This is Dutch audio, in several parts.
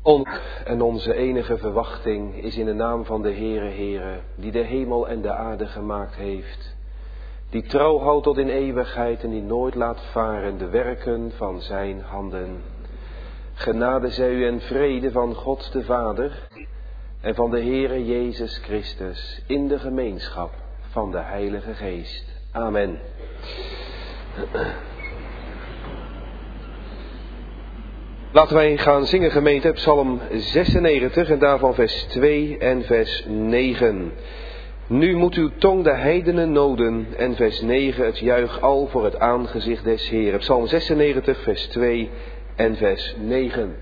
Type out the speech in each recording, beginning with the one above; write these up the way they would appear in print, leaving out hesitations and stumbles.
En onze enige verwachting is in de naam van de Heere, die de hemel en de aarde gemaakt heeft, die trouw houdt tot in eeuwigheid en die nooit laat varen de werken van zijn handen. Genade zij u en vrede van God de Vader en van de Heere Jezus Christus in de gemeenschap van de Heilige Geest. Amen. Laten wij gaan zingen, gemeente, Psalm 96 en daarvan vers 2 en vers 9. Nu moet uw tong de heidenen noden en vers 9 het juich al voor het aangezicht des Heeren. Psalm 96 vers 2 en vers 9.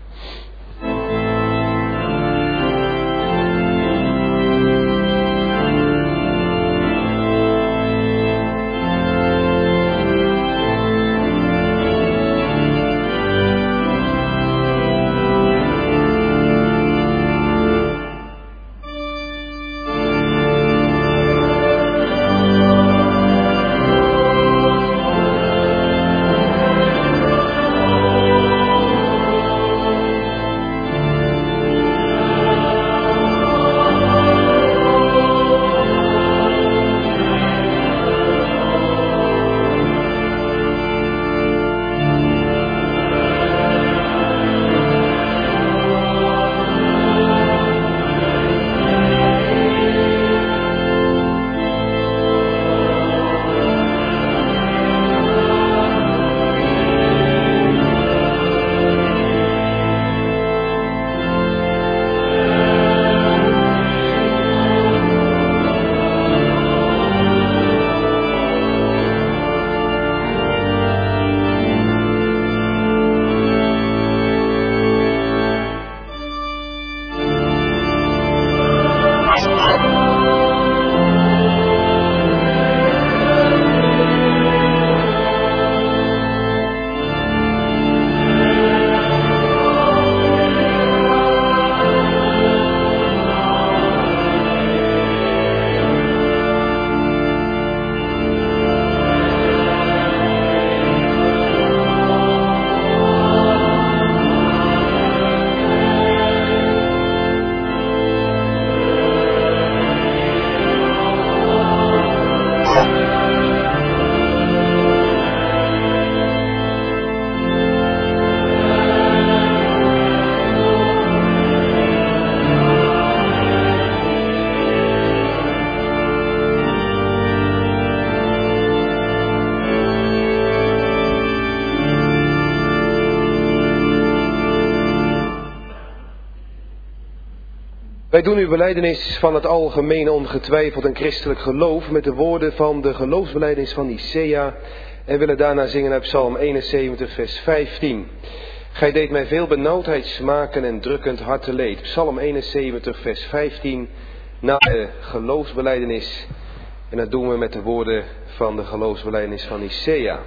Wij doen uw belijdenis van het algemene ongetwijfeld en christelijk geloof met de woorden van de geloofsbelijdenis van Nicea en willen daarna zingen uit Psalm 71 vers 15. Gij deed mij veel benauwdheid smaken en drukkend harteleed. Psalm 71 vers 15 na de geloofsbelijdenis en dat doen we met de woorden van de geloofsbelijdenis van Nicea.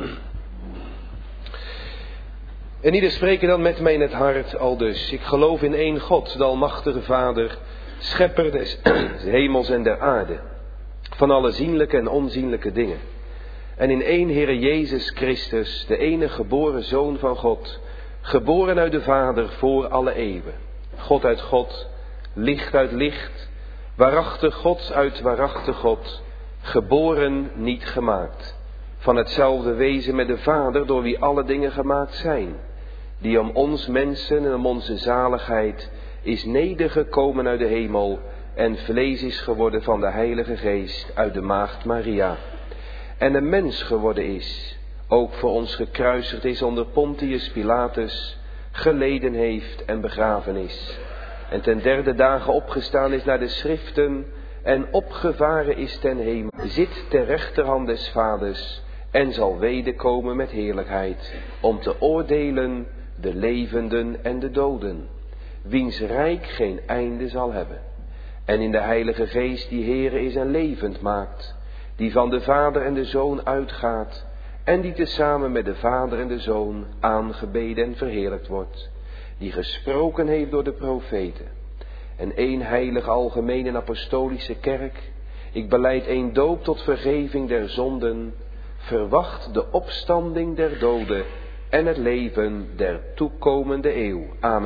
En ieder spreken dan met mij in het hart aldus. Ik geloof in één God, de almachtige Vader, schepper des hemels en der aarde, van alle zienlijke en onzienlijke dingen. En in één Heere Jezus Christus, de enige geboren Zoon van God, geboren uit de Vader voor alle eeuwen. God uit God, licht uit licht, waarachtig God uit waarachtig God, geboren, niet gemaakt. Van hetzelfde wezen met de Vader, door wie alle dingen gemaakt zijn. Die om ons mensen en om onze zaligheid is nedergekomen uit de hemel en vlees is geworden van de Heilige Geest uit de maagd Maria. En een mens geworden is, ook voor ons gekruisigd is onder Pontius Pilatus, geleden heeft en begraven is. En ten derde dagen opgestaan is naar de schriften en opgevaren is ten hemel, zit ter rechterhand des Vaders en zal wederkomen met heerlijkheid, om te oordelen de levenden en de doden, wiens rijk geen einde zal hebben. En in de Heilige Geest die Heere is en levend maakt, die van de Vader en de Zoon uitgaat, en die tezamen met de Vader en de Zoon aangebeden en verheerlijkt wordt, die gesproken heeft door de profeten. En één heilige algemene en apostolische kerk, ik belijd één doop tot vergeving der zonden, verwacht de opstanding der doden en het leven der toekomende eeuw. Amen.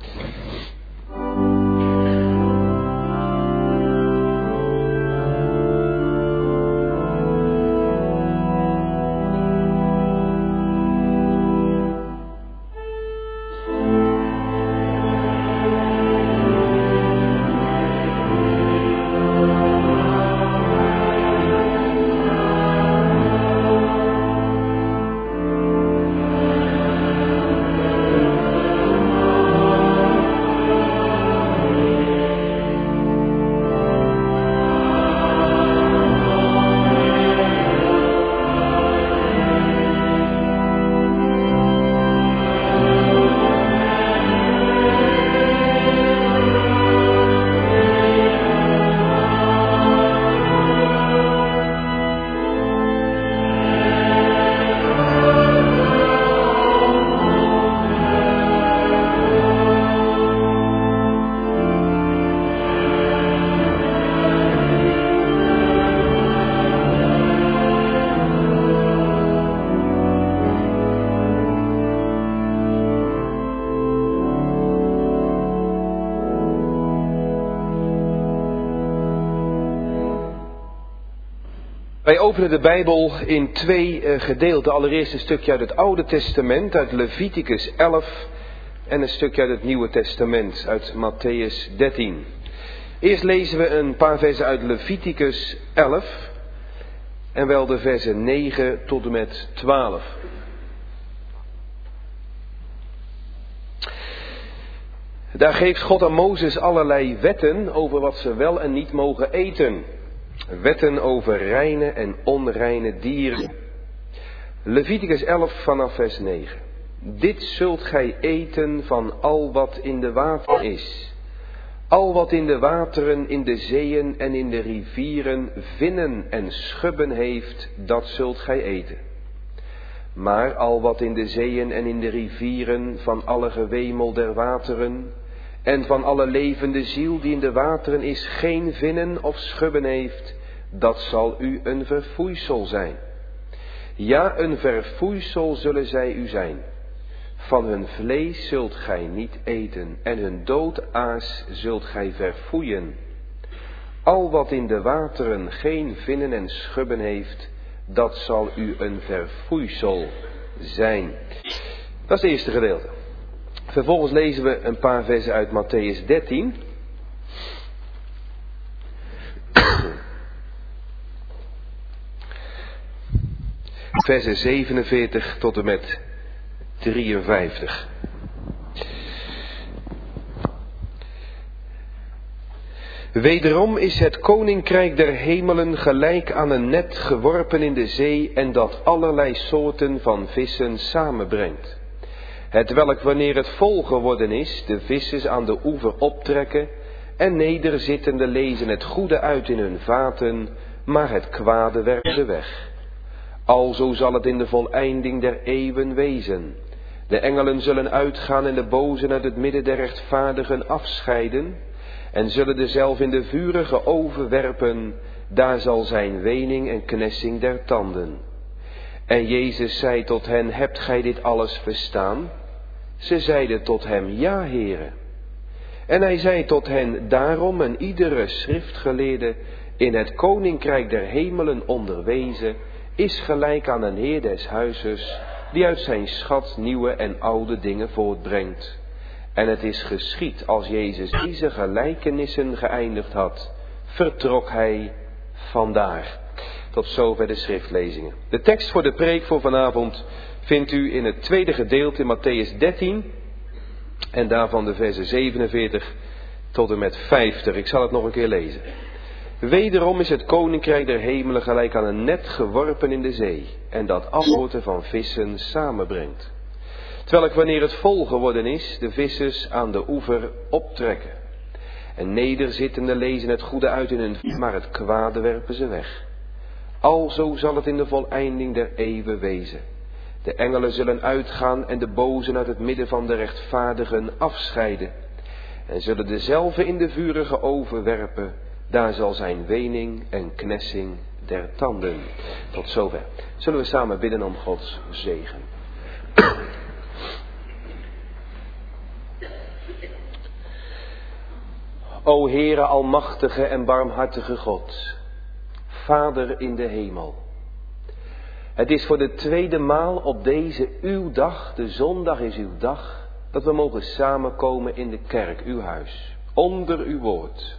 Wij openen de Bijbel in twee gedeelten. Allereerst een stukje uit het Oude Testament, uit Leviticus 11. En een stukje uit het Nieuwe Testament, uit Mattheüs 13. Eerst lezen we een paar versen uit Leviticus 11. En wel de versen 9 tot en met 12. Daar geeft God aan Mozes allerlei wetten over wat ze wel en niet mogen eten. Wetten over reine en onreine dieren. Leviticus 11 vanaf vers 9. Dit zult gij eten van al wat in de water is. Al wat in de wateren, in de zeeën en in de rivieren vinnen en schubben heeft, dat zult gij eten. Maar al wat in de zeeën en in de rivieren van alle gewemel der wateren en van alle levende ziel die in de wateren is, geen vinnen of schubben heeft, dat zal u een verfoeisel zijn. Ja, een verfoeisel zullen zij u zijn. Van hun vlees zult gij niet eten, en hun doodaas zult gij verfoeien. Al wat in de wateren geen vinnen en schubben heeft, dat zal u een verfoeisel zijn. Dat is het eerste gedeelte. Vervolgens lezen we een paar versen uit Mattheüs 13. Versen 47 tot en met 53. Wederom is het koninkrijk der hemelen gelijk aan een net geworpen in de zee en dat allerlei soorten van vissen samenbrengt. Hetwelk wanneer het vol geworden is, de vissers aan de oever optrekken en nederzittende lezen het goede uit in hun vaten, maar het kwade werpen ze weg. Alzo zal het in de voleinding der eeuwen wezen. De engelen zullen uitgaan en de bozen uit het midden der rechtvaardigen afscheiden en zullen dezelve in de vurige oven werpen, daar zal zijn wening en knessing der tanden. En Jezus zei tot hen, hebt gij dit alles verstaan? Ze zeiden tot hem, ja, Heere. En hij zei tot hen, daarom en iedere schriftgeleerde in het koninkrijk der hemelen onderwezen, is gelijk aan een heer des huizes, die uit zijn schat nieuwe en oude dingen voortbrengt. En het is geschied, als Jezus deze gelijkenissen geëindigd had, vertrok hij vandaar. Tot zover de schriftlezingen. De tekst voor de preek voor vanavond vindt u in het tweede gedeelte in Mattheüs 13. En daarvan de versen 47 tot en met 50. Ik zal het nog een keer lezen. Wederom is het koninkrijk der hemelen gelijk aan een net geworpen in de zee, en dat afvoerten van vissen samenbrengt. Terwijl wanneer het vol geworden is, de vissers aan de oever optrekken. En nederzittende lezen het goede uit in hun, maar het kwade werpen ze weg. Alzo zal het in de voleinding der eeuwen wezen. De engelen zullen uitgaan en de bozen uit het midden van de rechtvaardigen afscheiden. En zullen dezelve in de vurige oven werpen. Daar zal zijn wening en knessing der tanden. Tot zover. Zullen we samen bidden om Gods zegen. O Heere, almachtige en barmhartige God, Vader in de hemel. Het is voor de tweede maal op deze uw dag, de zondag is uw dag, dat we mogen samenkomen in de kerk, uw huis, onder uw woord.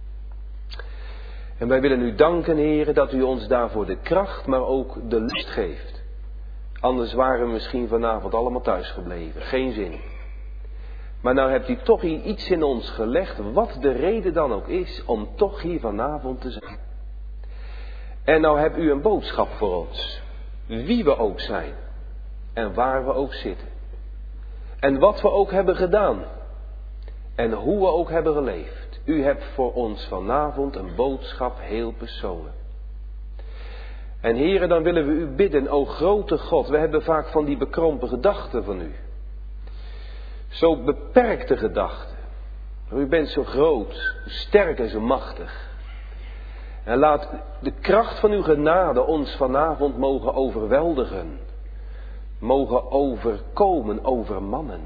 En wij willen u danken, Heere, dat u ons daarvoor de kracht, maar ook de lust geeft. Anders waren we misschien vanavond allemaal thuis gebleven, geen zin. Maar nou hebt u toch iets in ons gelegd, wat de reden dan ook is, om toch hier vanavond te zijn. En nou hebt u een boodschap voor ons, wie we ook zijn en waar we ook zitten. En wat we ook hebben gedaan en hoe we ook hebben geleefd. U hebt voor ons vanavond een boodschap heel persoonlijk. En Heere, dan willen we u bidden, o grote God, we hebben vaak van die bekrompen gedachten van u. Zo beperkte gedachten. U bent zo groot, zo sterk en zo machtig. En laat de kracht van uw genade ons vanavond mogen overweldigen. Mogen overkomen, overmannen.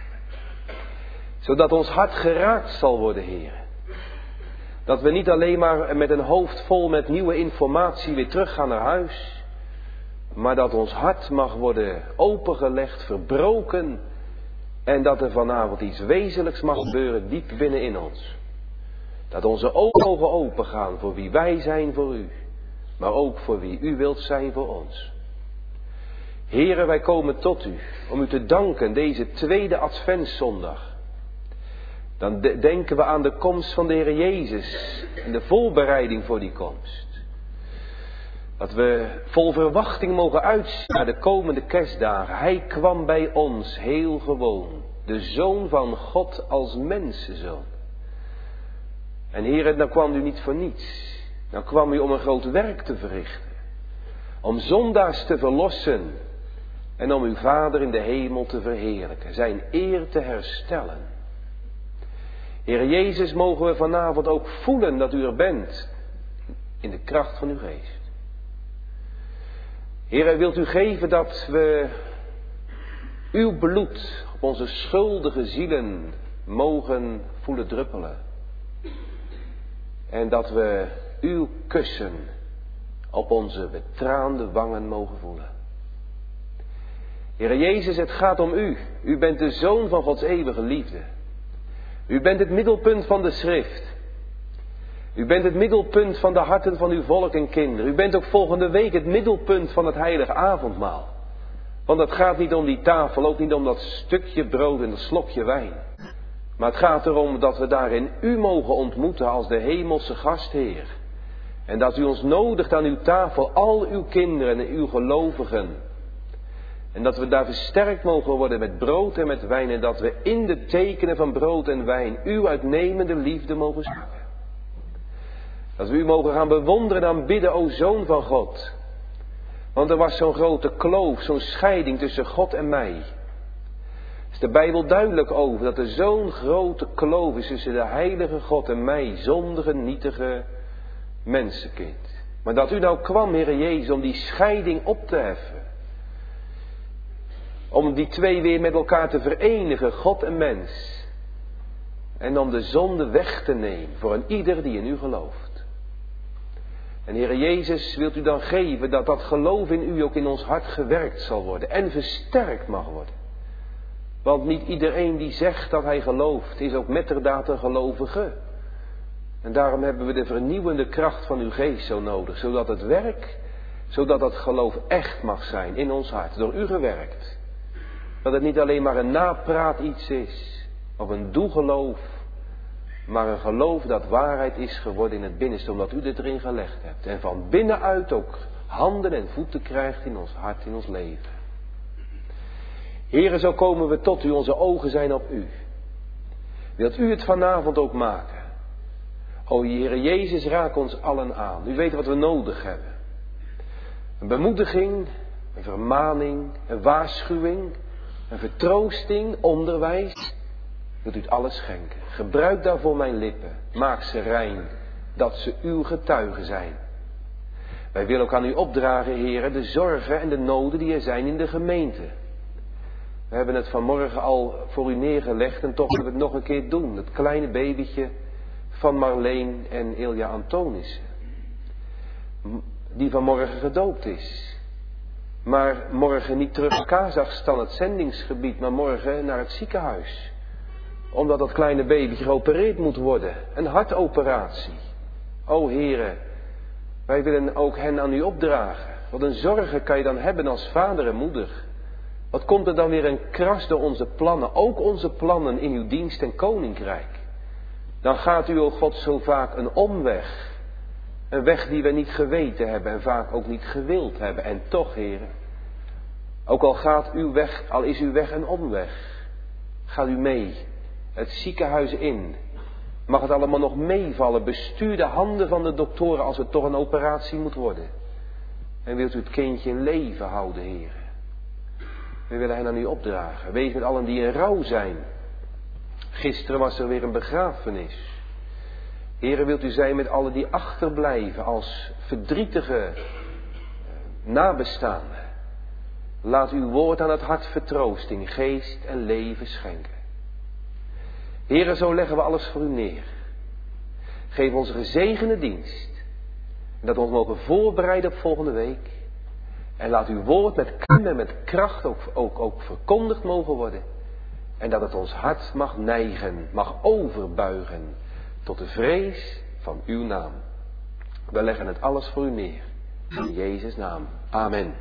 Zodat ons hart geraakt zal worden, Heer. Dat we niet alleen maar met een hoofd vol met nieuwe informatie weer terug gaan naar huis. Maar dat ons hart mag worden opengelegd, verbroken. En dat er vanavond iets wezenlijks mag gebeuren diep binnenin ons. Dat onze ogen open gaan voor wie wij zijn voor u. Maar ook voor wie u wilt zijn voor ons. Heren, wij komen tot u om u te danken deze tweede Adventszondag. Dan denken we aan de komst van de Heer Jezus en de voorbereiding voor die komst. Dat we vol verwachting mogen uitzien naar de komende kerstdagen. Hij kwam bij ons heel gewoon. De Zoon van God als mensenzoon. En Heer, dan kwam u niet voor niets. Dan kwam u om een groot werk te verrichten. Om zondaars te verlossen. En om uw Vader in de hemel te verheerlijken. Zijn eer te herstellen. Heer Jezus, mogen we vanavond ook voelen dat u er bent. In de kracht van uw geest. Heer, wilt u geven dat we uw bloed op onze schuldige zielen mogen voelen druppelen. En dat we uw kussen op onze betraande wangen mogen voelen. Heer Jezus, het gaat om u. U bent de Zoon van Gods eeuwige liefde. U bent het middelpunt van de schrift. U bent het middelpunt van de harten van uw volk en kinderen. U bent ook volgende week het middelpunt van het heilige avondmaal. Want het gaat niet om die tafel, ook niet om dat stukje brood en dat slokje wijn. Maar het gaat erom dat we daarin u mogen ontmoeten als de hemelse gastheer. En dat u ons nodigt aan uw tafel, al uw kinderen en uw gelovigen. En dat we daar versterkt mogen worden met brood en met wijn. En dat we in de tekenen van brood en wijn uw uitnemende liefde mogen zoeken. Dat we u mogen gaan bewonderen en aanbidden, o Zoon van God. Want er was zo'n grote kloof, zo'n scheiding tussen God en mij. Er is de Bijbel duidelijk over dat er zo'n grote kloof is tussen de heilige God en mij, zondige, nietige mensenkind. Maar dat u nou kwam, Heer Jezus, om die scheiding op te heffen. Om die twee weer met elkaar te verenigen, God en mens. En om de zonde weg te nemen voor een ieder die in u gelooft. En Heere Jezus, wilt u dan geven dat dat geloof in u ook in ons hart gewerkt zal worden en versterkt mag worden. Want niet iedereen die zegt dat hij gelooft, is ook metterdaad een gelovige. En daarom hebben we de vernieuwende kracht van uw geest zo nodig, zodat het werk, zodat dat geloof echt mag zijn in ons hart, door u gewerkt. Dat het niet alleen maar een napraat iets is, of een doegeloof, maar een geloof dat waarheid is geworden in het binnenste, omdat u dit erin gelegd hebt. En van binnenuit ook handen en voeten krijgt in ons hart, in ons leven. Heere, zo komen we tot u, onze ogen zijn op u. Wilt u het vanavond ook maken? O Heere Jezus, raak ons allen aan. U weet wat we nodig hebben. Een bemoediging, een vermaning, een waarschuwing, een vertroosting, onderwijs. Wilt u het alles schenken. Gebruik daarvoor mijn lippen. Maak ze rein, dat ze uw getuigen zijn. Wij willen ook aan u opdragen, Heere, de zorgen en de noden die er zijn in de gemeente. We hebben het vanmorgen al voor u neergelegd en toch willen we het nog een keer doen. Het kleine babytje van Marleen en Ilja Antonissen. Die vanmorgen gedoopt is. Maar morgen niet terug naar Kazachstan, het zendingsgebied, maar morgen naar het ziekenhuis. Omdat dat kleine babytje geopereerd moet worden. Een hartoperatie. O Heere, wij willen ook hen aan u opdragen. Wat een zorgen kan je dan hebben als vader en moeder. Wat komt er dan weer een kras door onze plannen, ook onze plannen in uw dienst en koninkrijk. Dan gaat u, o God, zo vaak een omweg. Een weg die we niet geweten hebben en vaak ook niet gewild hebben. En toch, Heere, ook al is uw weg een omweg, gaat u mee het ziekenhuis in. Mag het allemaal nog meevallen? Bestuur de handen van de doktoren als het toch een operatie moet worden. En wilt u het kindje in leven houden, Heere? We willen hen aan u opdragen. Wees met allen die in rouw zijn. Gisteren was er weer een begrafenis. Heere, wilt u zijn met allen die achterblijven als verdrietige nabestaanden. Laat uw woord aan het hart vertroosting, geest en leven schenken. Heere, zo leggen we alles voor u neer. Geef ons een gezegende dienst. En dat we ons mogen voorbereiden op volgende week. En laat uw woord met kunde en met kracht ook verkondigd mogen worden. En dat het ons hart mag neigen, mag overbuigen tot de vrees van uw naam. We leggen het alles voor u neer. In Jezus' naam. Amen.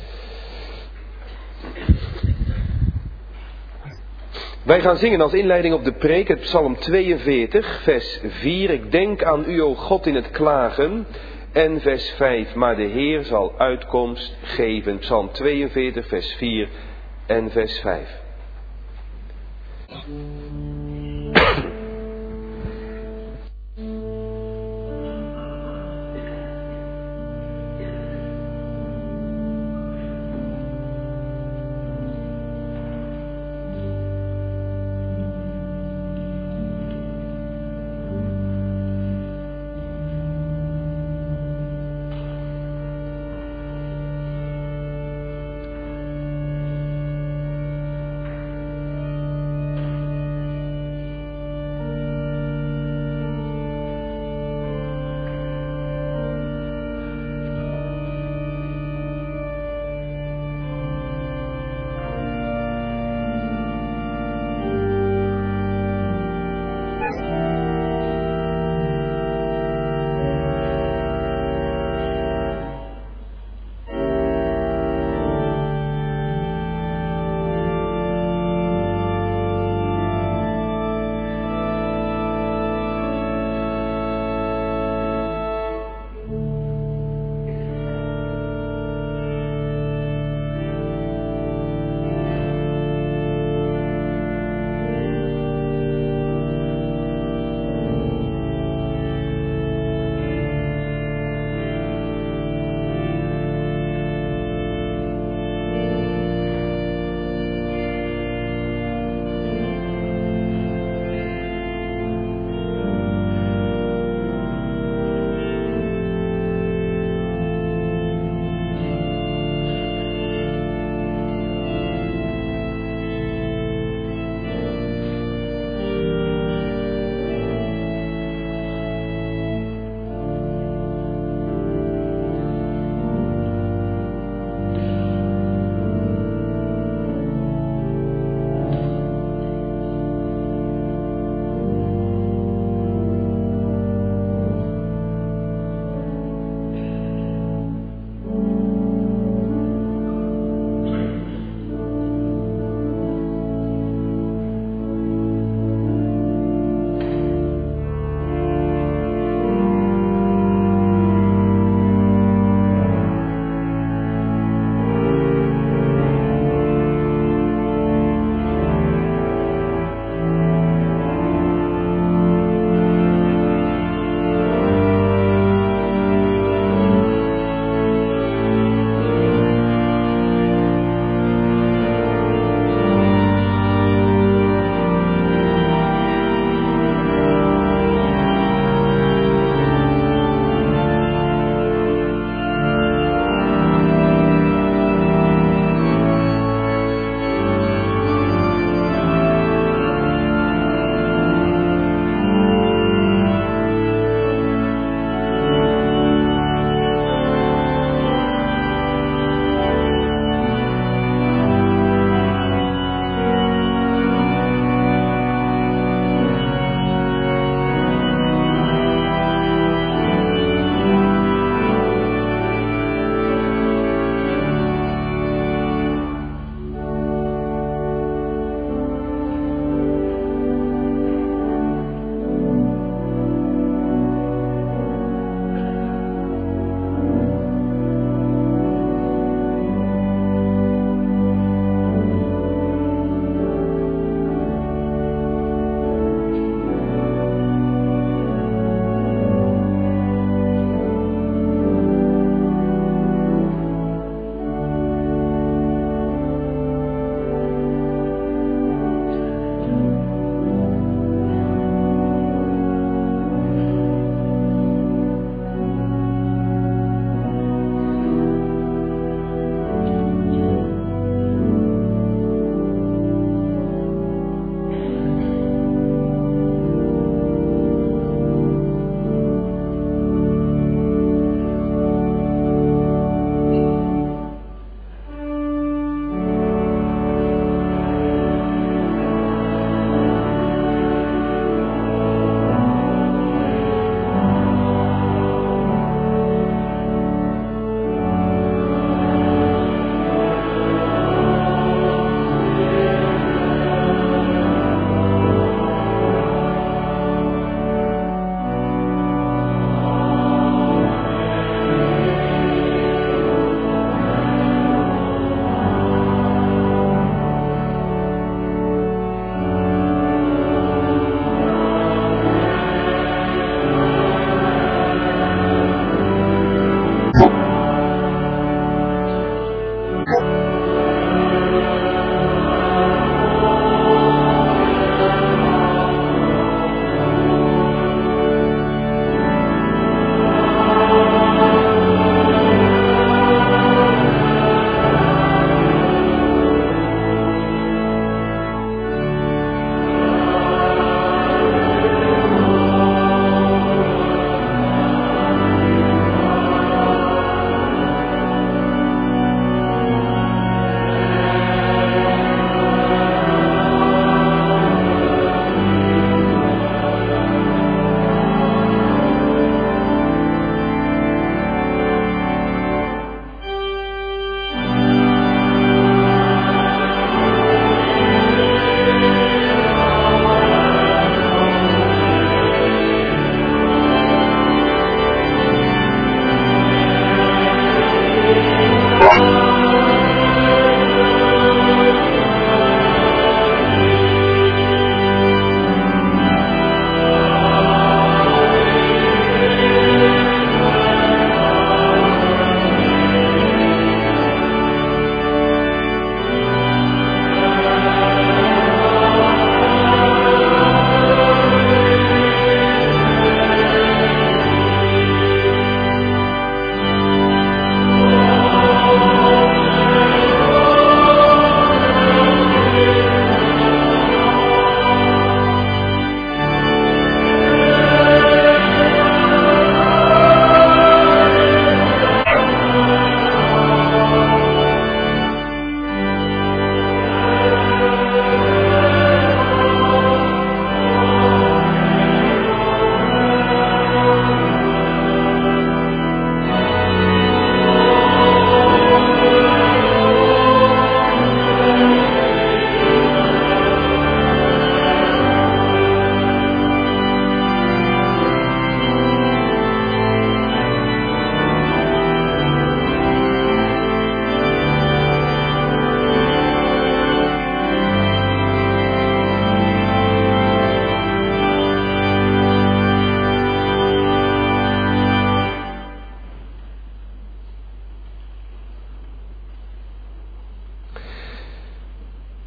Wij gaan zingen als inleiding op de preek het Psalm 42, vers 4. Ik denk aan u, o God, in het klagen. En vers 5, maar de Heer zal uitkomst geven. Psalm 42, vers 4 en vers 5.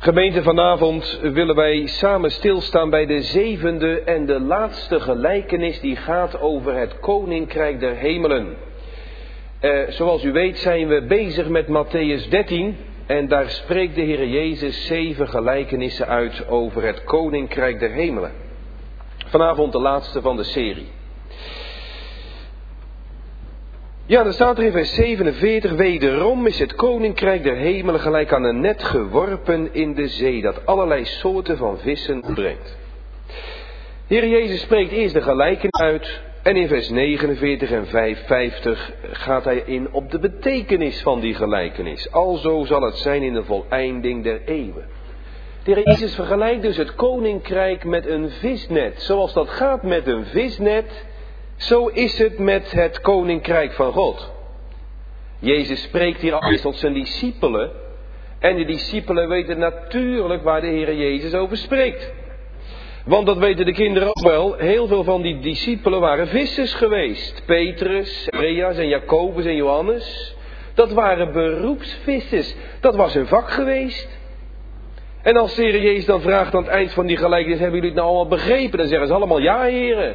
Gemeente, vanavond willen wij samen stilstaan bij de 7e en de laatste gelijkenis die gaat over het Koninkrijk der Hemelen. Zoals u weet zijn we bezig met Mattheüs 13 en daar spreekt de Heer Jezus 7 gelijkenissen uit over het Koninkrijk der Hemelen. Vanavond de laatste van de serie. Ja, dan staat er in vers 47, wederom is het Koninkrijk der Hemelen gelijk aan een net geworpen in de zee, dat allerlei soorten van vissen brengt. De Heer Jezus spreekt eerst de gelijkenis uit en in vers 49 en 55 gaat hij in op de betekenis van die gelijkenis. Alzo zal het zijn in de voleinding der eeuwen. De Heer Jezus vergelijkt dus het Koninkrijk met een visnet. Zoals dat gaat met een visnet, zo is het met het Koninkrijk van God. Jezus spreekt hier al tot zijn discipelen. En de discipelen weten natuurlijk waar de Heer Jezus over spreekt. Want dat weten de kinderen ook wel. Heel veel van die discipelen waren vissers geweest. Petrus, Andreas en Jacobus en Johannes. Dat waren beroepsvissers. Dat was hun vak geweest. En als de Heer Jezus dan vraagt aan het eind van die gelijkenis, hebben jullie het nou allemaal begrepen? Dan zeggen ze allemaal, ja, heren.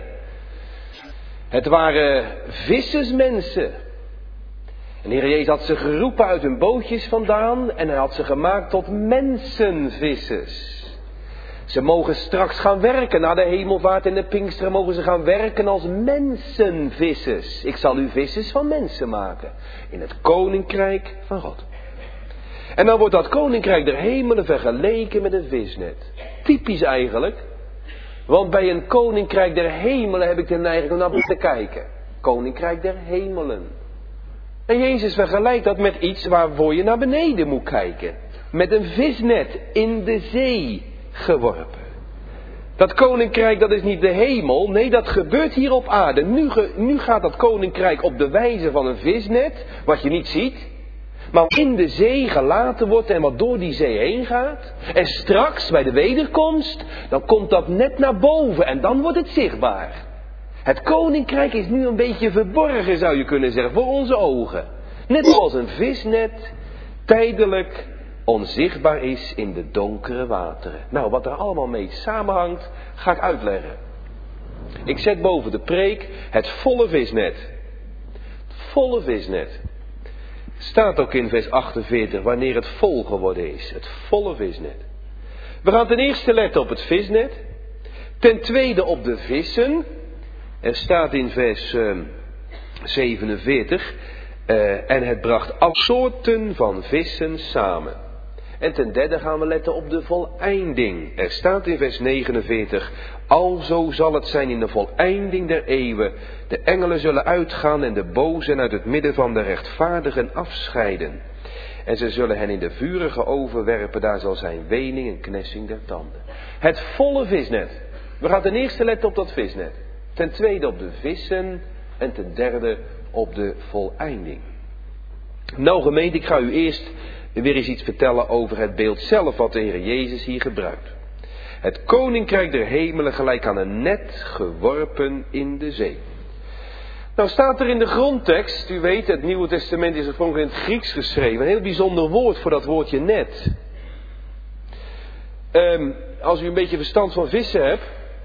Het waren vissersmensen. En de Heer Jezus had ze geroepen uit hun bootjes vandaan en hij had ze gemaakt tot mensenvissers. Ze mogen straks gaan werken, na de hemelvaart en de Pinksteren mogen ze gaan werken als mensenvissers. Ik zal u vissers van mensen maken, in het Koninkrijk van God. En dan wordt dat Koninkrijk der Hemelen vergeleken met een visnet. Typisch eigenlijk. Want bij een Koninkrijk der Hemelen heb ik de neiging om naar te kijken. Koninkrijk der Hemelen. En Jezus vergelijkt dat met iets waarvoor je naar beneden moet kijken. Met een visnet in de zee geworpen. Dat Koninkrijk, dat is niet de hemel. Nee, dat gebeurt hier op aarde. Nu gaat dat Koninkrijk op de wijze van een visnet. Wat je niet ziet. Maar in de zee gelaten wordt en wat door die zee heen gaat. En straks bij de wederkomst, dan komt dat net naar boven en dan wordt het zichtbaar. Het Koninkrijk is nu een beetje verborgen, zou je kunnen zeggen, voor onze ogen. Net zoals een visnet tijdelijk onzichtbaar is in de donkere wateren. Nou, wat er allemaal mee samenhangt, ga ik uitleggen. Ik zet boven de preek het volle visnet. Het volle visnet. Staat ook in vers 48 wanneer het vol geworden is. Het volle visnet. We gaan ten eerste letten op het visnet. Ten tweede op de vissen. Er staat in vers 47. En het bracht alle soorten van vissen samen. En ten derde gaan we letten op de voleinding. Er staat in vers 49. Alzo zal het zijn in de voleinding der eeuwen. De engelen zullen uitgaan en de bozen uit het midden van de rechtvaardigen afscheiden. En ze zullen hen in de vurige oven werpen. Daar zal zijn wening en knessing der tanden. Het volle visnet. We gaan ten eerste letten op dat visnet. Ten tweede op de vissen. En ten derde op de voleinding. Nou gemeente, ik ga u eerst weer eens iets vertellen over het beeld zelf wat de Heer Jezus hier gebruikt. Het Koninkrijk der Hemelen gelijk aan een net geworpen in de zee. Nou staat er in de grondtekst, u weet het Nieuwe Testament is oorspronkelijk in het Grieks geschreven. Een heel bijzonder woord voor dat woordje net. Als u een beetje verstand van vissen hebt,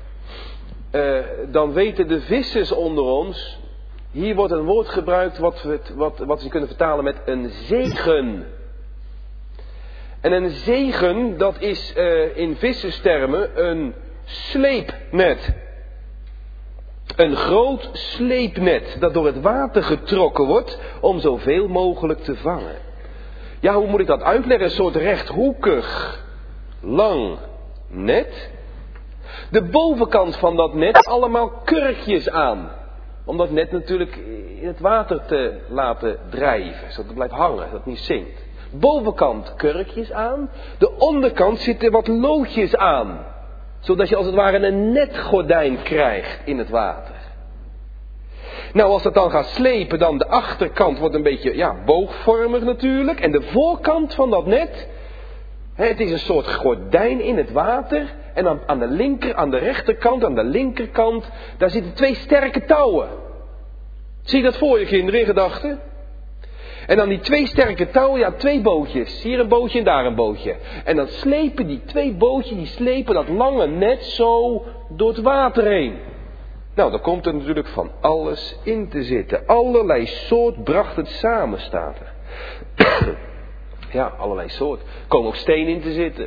dan weten de vissers onder ons, hier wordt een woord gebruikt wat ze kunnen vertalen met een zegen. En een zegen, dat is in visserstermen een sleepnet. Een groot sleepnet dat door het water getrokken wordt om zoveel mogelijk te vangen. Ja, hoe moet ik dat uitleggen? Een soort rechthoekig, lang net. De bovenkant van dat net allemaal kurkjes aan. Om dat net natuurlijk in het water te laten drijven, zodat het blijft hangen, dat het niet zinkt. Bovenkant kurkjes aan, de onderkant zitten wat loodjes aan. Zodat je als het ware een netgordijn krijgt in het water. Nou, als dat dan gaat slepen, dan de achterkant wordt een beetje boogvormig natuurlijk. En de voorkant van dat net, het is een soort gordijn in het water. En dan aan de rechterkant, aan de linkerkant, daar zitten 2 sterke touwen. Zie je dat voor je kinderen in gedachten? En dan die 2 sterke touwen, ja, 2 bootjes. Hier een bootje en daar een bootje. En dan slepen die 2 bootjes, die slepen dat lange net zo door het water heen. Nou, dan komt er natuurlijk van alles in te zitten. Allerlei soort bracht het samen, staat er. Ja, allerlei soort. Er komen ook stenen in te zitten.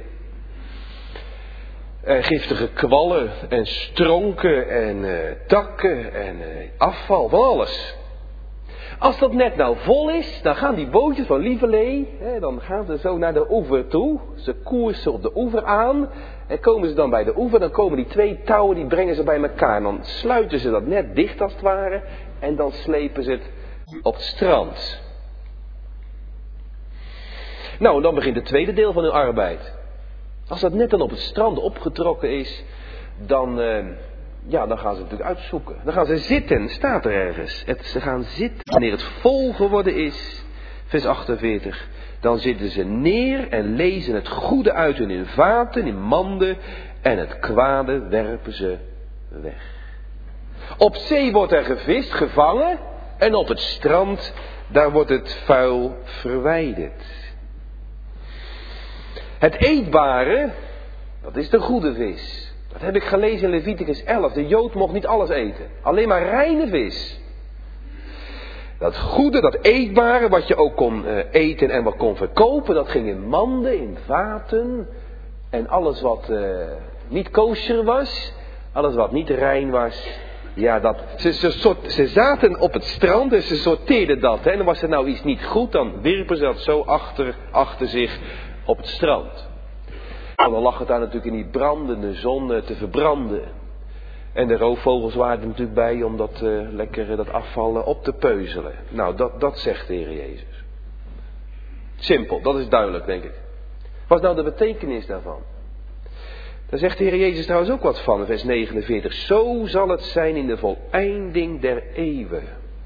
Giftige kwallen en stronken en takken en afval, van alles. Als dat net nou vol is, dan gaan die bootjes van Lieverlee, dan gaan ze zo naar de oever toe. Ze koersen op de oever aan. En komen ze dan bij de oever, dan komen die 2 touwen, die brengen ze bij elkaar. En dan sluiten ze dat net dicht als het ware. En dan slepen ze het op het strand. Nou, en dan begint het tweede deel van hun arbeid. Als dat net dan op het strand opgetrokken is, dan gaan ze natuurlijk uitzoeken. Dan gaan ze zitten, staat er ergens. Ze gaan zitten. Wanneer het vol geworden is, vers 48, dan zitten ze neer en lezen het goede uit hun vaten, in manden, en het kwade werpen ze weg. Op zee wordt er gevist, gevangen, en op het strand, daar wordt het vuil verwijderd. Het eetbare, dat is de goede vis. Dat heb ik gelezen in Leviticus 11. De Jood mocht niet alles eten. Alleen maar reine vis. Dat goede, dat eetbare, wat je ook kon eten en wat kon verkopen, dat ging in manden, in vaten. En alles wat niet kosher was, alles wat niet rein was, ja, ze zaten op het strand en ze sorteerden dat. Hè. En dan was er nou iets niet goed, dan wierpen ze dat zo achter zich op het strand. En dan lag het daar natuurlijk in die brandende zon te verbranden. En de roofvogels waren er natuurlijk bij om dat dat afval op te peuzelen. Nou, dat zegt de Heer Jezus. Simpel, dat is duidelijk, denk ik. Wat is nou de betekenis daarvan? Daar zegt de Heer Jezus trouwens ook wat van, in vers 49. Zo zal het zijn in de voleinding der eeuwen.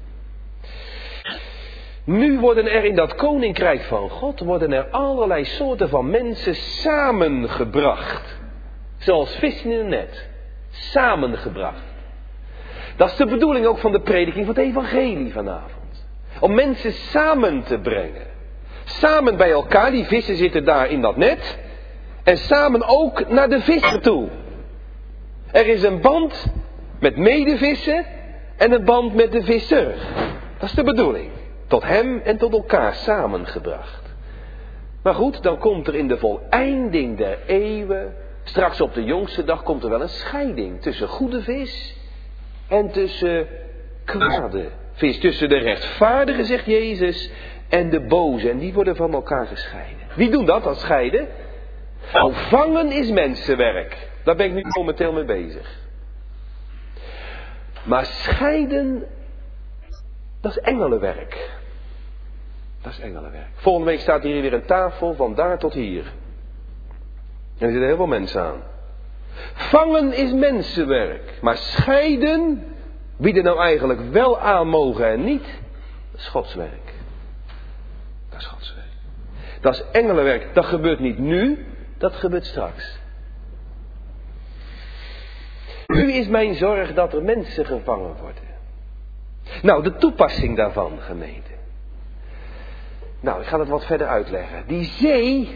Nu worden er in dat koninkrijk van God, worden er allerlei soorten van mensen samengebracht. Zoals vissen in een net. Samengebracht. Dat is de bedoeling ook van de prediking van het evangelie vanavond. Om mensen samen te brengen. Samen bij elkaar, die vissen zitten daar in dat net. En samen ook naar de visser toe. Er is een band met medevissen en een band met de visser. Dat is de bedoeling. Tot hem en tot elkaar samengebracht. Maar goed, dan komt er in de voleinding der eeuwen, straks op de jongste dag, komt er wel een scheiding tussen goede vis en tussen kwade vis. Tussen de rechtvaardige, zegt Jezus, en de boze. En die worden van elkaar gescheiden. Wie doen dat scheiden? Nou, vangen is mensenwerk. Daar ben ik nu momenteel mee bezig. Maar scheiden, dat is engelenwerk. Dat is engelenwerk. Volgende week staat hier weer een tafel van daar tot hier. En er zitten heel veel mensen aan. Vangen is mensenwerk. Maar scheiden, wie er nou eigenlijk wel aan mogen en niet, dat is Gods werk. Dat is Gods werk. Dat is engelenwerk. Dat gebeurt niet nu, dat gebeurt straks. Nu is mijn zorg dat er mensen gevangen worden. Nou, de toepassing daarvan, gemeente. Nou, ik ga het wat verder uitleggen. Die zee,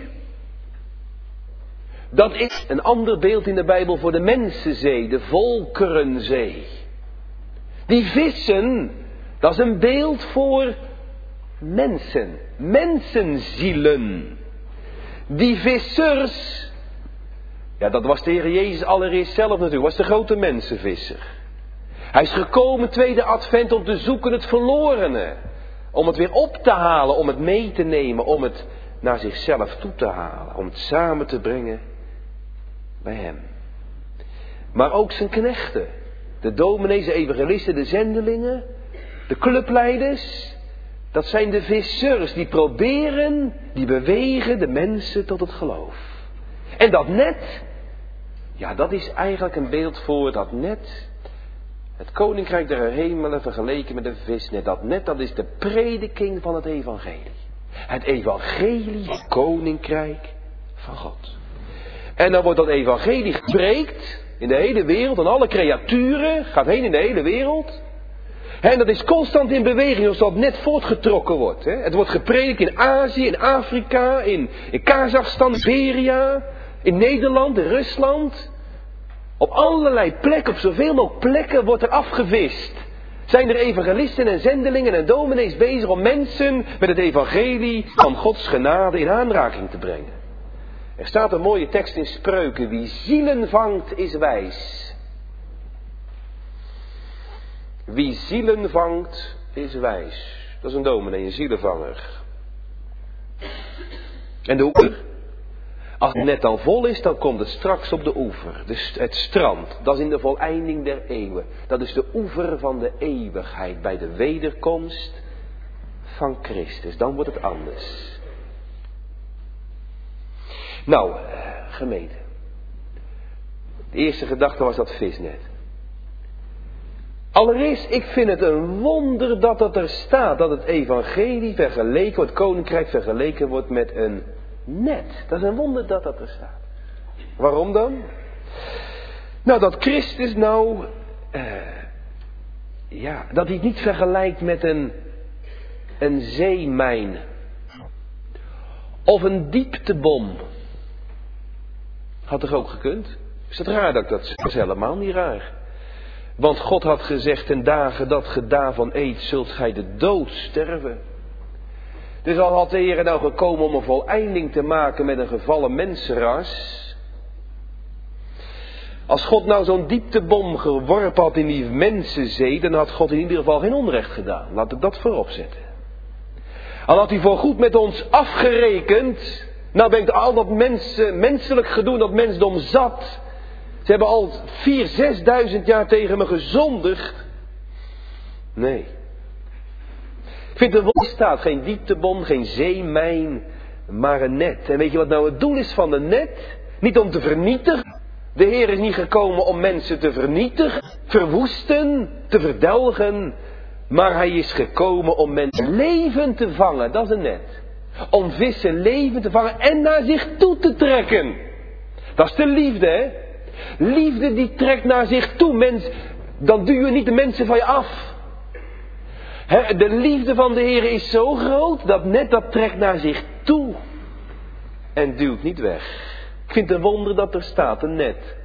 dat is een ander beeld in de Bijbel voor de mensenzee, de volkerenzee. Die vissen, dat is een beeld voor mensen, mensenzielen. Die vissers, ja, dat was de Heer Jezus allereerst zelf natuurlijk, was de grote mensenvisser. Hij is gekomen, tweede advent, om te zoeken het verlorene. Om het weer op te halen, om het mee te nemen, om het naar zichzelf toe te halen. Om het samen te brengen bij hem. Maar ook zijn knechten. De dominees, de evangelisten, de zendelingen, de clubleiders. Dat zijn de vissers die proberen, die bewegen de mensen tot het geloof. En dat net, ja, dat is eigenlijk een beeld voor dat net. Het koninkrijk der hemelen vergeleken met een visnet. Dat net, dat is de prediking van het evangelie. Het evangelie, het koninkrijk van God. En dan wordt dat evangelie gespreekt in de hele wereld. En alle creaturen, gaat heen in de hele wereld. En dat is constant in beweging, als dat net voortgetrokken wordt. Het wordt gepredikt in Azië, in Afrika, in Kazachstan, Liberia, in Nederland, in Rusland. Op allerlei plekken, op zoveel mogelijk plekken wordt er afgevist. Zijn er evangelisten en zendelingen en dominees bezig om mensen met het evangelie van Gods genade in aanraking te brengen. Er staat een mooie tekst in Spreuken: wie zielen vangt is wijs. Wie zielen vangt is wijs. Dat is een dominee, een zielenvanger. En de oever? Als het net dan vol is, dan komt het straks op de oever. Dus het strand, dat is in de voleinding der eeuwen. Dat is de oever van de eeuwigheid bij de wederkomst van Christus. Dan wordt het anders. Nou, gemeente. De eerste gedachte was dat visnet. Allereerst, ik vind het een wonder dat het er staat. Dat het evangelie vergeleken wordt, het koninkrijk vergeleken wordt met een net. Dat is een wonder dat dat er staat. Waarom dan? Nou, dat Christus dat hij het niet vergelijkt met een zeemijn. Of een dieptebom. Had toch ook gekund? Is dat raar dat ik dat zeg? Dat is helemaal niet raar. Want God had gezegd: ten dagen dat ge daarvan eet, zult gij de dood sterven. Dus al had de Heer nou gekomen om een voleinding te maken met een gevallen mensenras. Als God nou zo'n dieptebom geworpen had in die mensenzee, dan had God in ieder geval geen onrecht gedaan. Laat ik dat voorop zetten. Al had hij voorgoed met ons afgerekend. Nou ben ik al dat menselijk gedoe, dat mensdom zat. Ze hebben al 4.000, 6.000 jaar tegen me gezondigd. Nee. Ik vind het wel staat, geen dieptebom, geen zeemijn, maar een net. En weet je wat nou het doel is van een net? Niet om te vernietigen. De Heer is niet gekomen om mensen te vernietigen, verwoesten, te verdelgen. Maar hij is gekomen om mensen levend te vangen. Dat is een net. Om vissen levend te vangen en naar zich toe te trekken. Dat is de liefde, hè? Liefde die trekt naar zich toe. Dan duw je niet de mensen van je af. De liefde van de Heer is zo groot dat net dat trekt naar zich toe. En duwt niet weg. Ik vind het een wonder dat er staat, een net.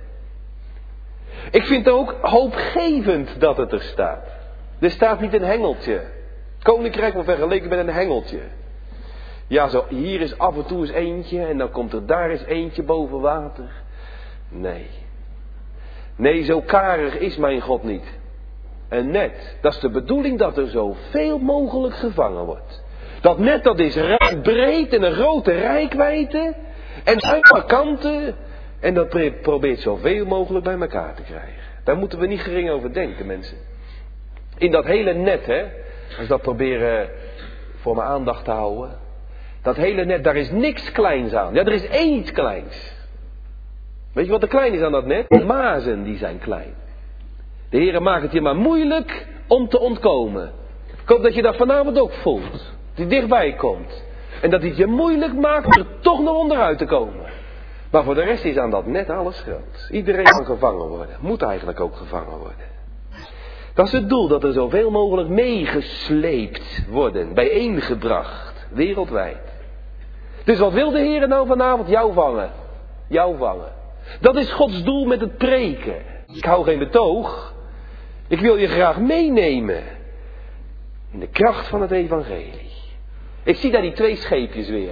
Ik vind het ook hoopgevend dat het er staat. Er staat niet een hengeltje. Het koninkrijk wordt vergeleken met een hengeltje. Ja, zo hier is af en toe eens eentje en dan komt er daar eens eentje boven water. Nee. Nee, zo karig is mijn God niet. Een net, dat is de bedoeling dat er zoveel mogelijk gevangen wordt. Dat net, dat is breed en een grote reikwijdte. En uit alle kanten. En dat probeert zoveel mogelijk bij elkaar te krijgen. Daar moeten we niet gering over denken, mensen. In dat hele net, hè. Als we dat proberen voor mijn aandacht te houden. Dat hele net, daar is niks kleins aan. Ja, er is één iets kleins. Weet je wat er klein is aan dat net? De mazen, die zijn klein. De Heere maakt het je maar moeilijk om te ontkomen. Ik hoop dat je dat vanavond ook voelt. Dat hij dichtbij komt. En dat hij het je moeilijk maakt om er toch nog onderuit te komen. Maar voor de rest is aan dat net alles groot. Iedereen kan gevangen worden. Moet eigenlijk ook gevangen worden. Dat is het doel, dat er zoveel mogelijk meegesleept worden. Bijeengebracht. Wereldwijd. Dus wat wil de Heer nou vanavond? Jou vangen. Jou vangen. Dat is Gods doel met het preken. Ik hou geen betoog. Ik wil je graag meenemen. In de kracht van het evangelie. Ik zie daar die 2 scheepjes weer.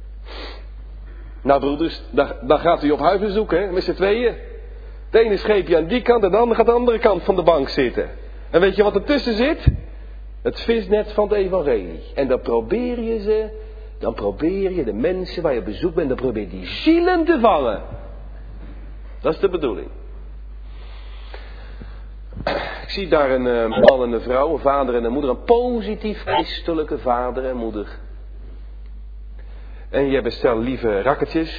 Nou broeders, daar gaat u op huisbezoek, hè, met z'n tweeën. Het ene scheepje aan die kant en de andere gaat aan de andere kant van de bank zitten. En weet je wat ertussen zit? Het visnet van het evangelie. En dan probeer je de mensen waar je op bezoek bent, dan probeer je die zielen te vangen. Dat is de bedoeling. Ik zie daar een man en een vrouw, een vader en een moeder, een positief christelijke vader en moeder. En je bestelt lieve rakkertjes.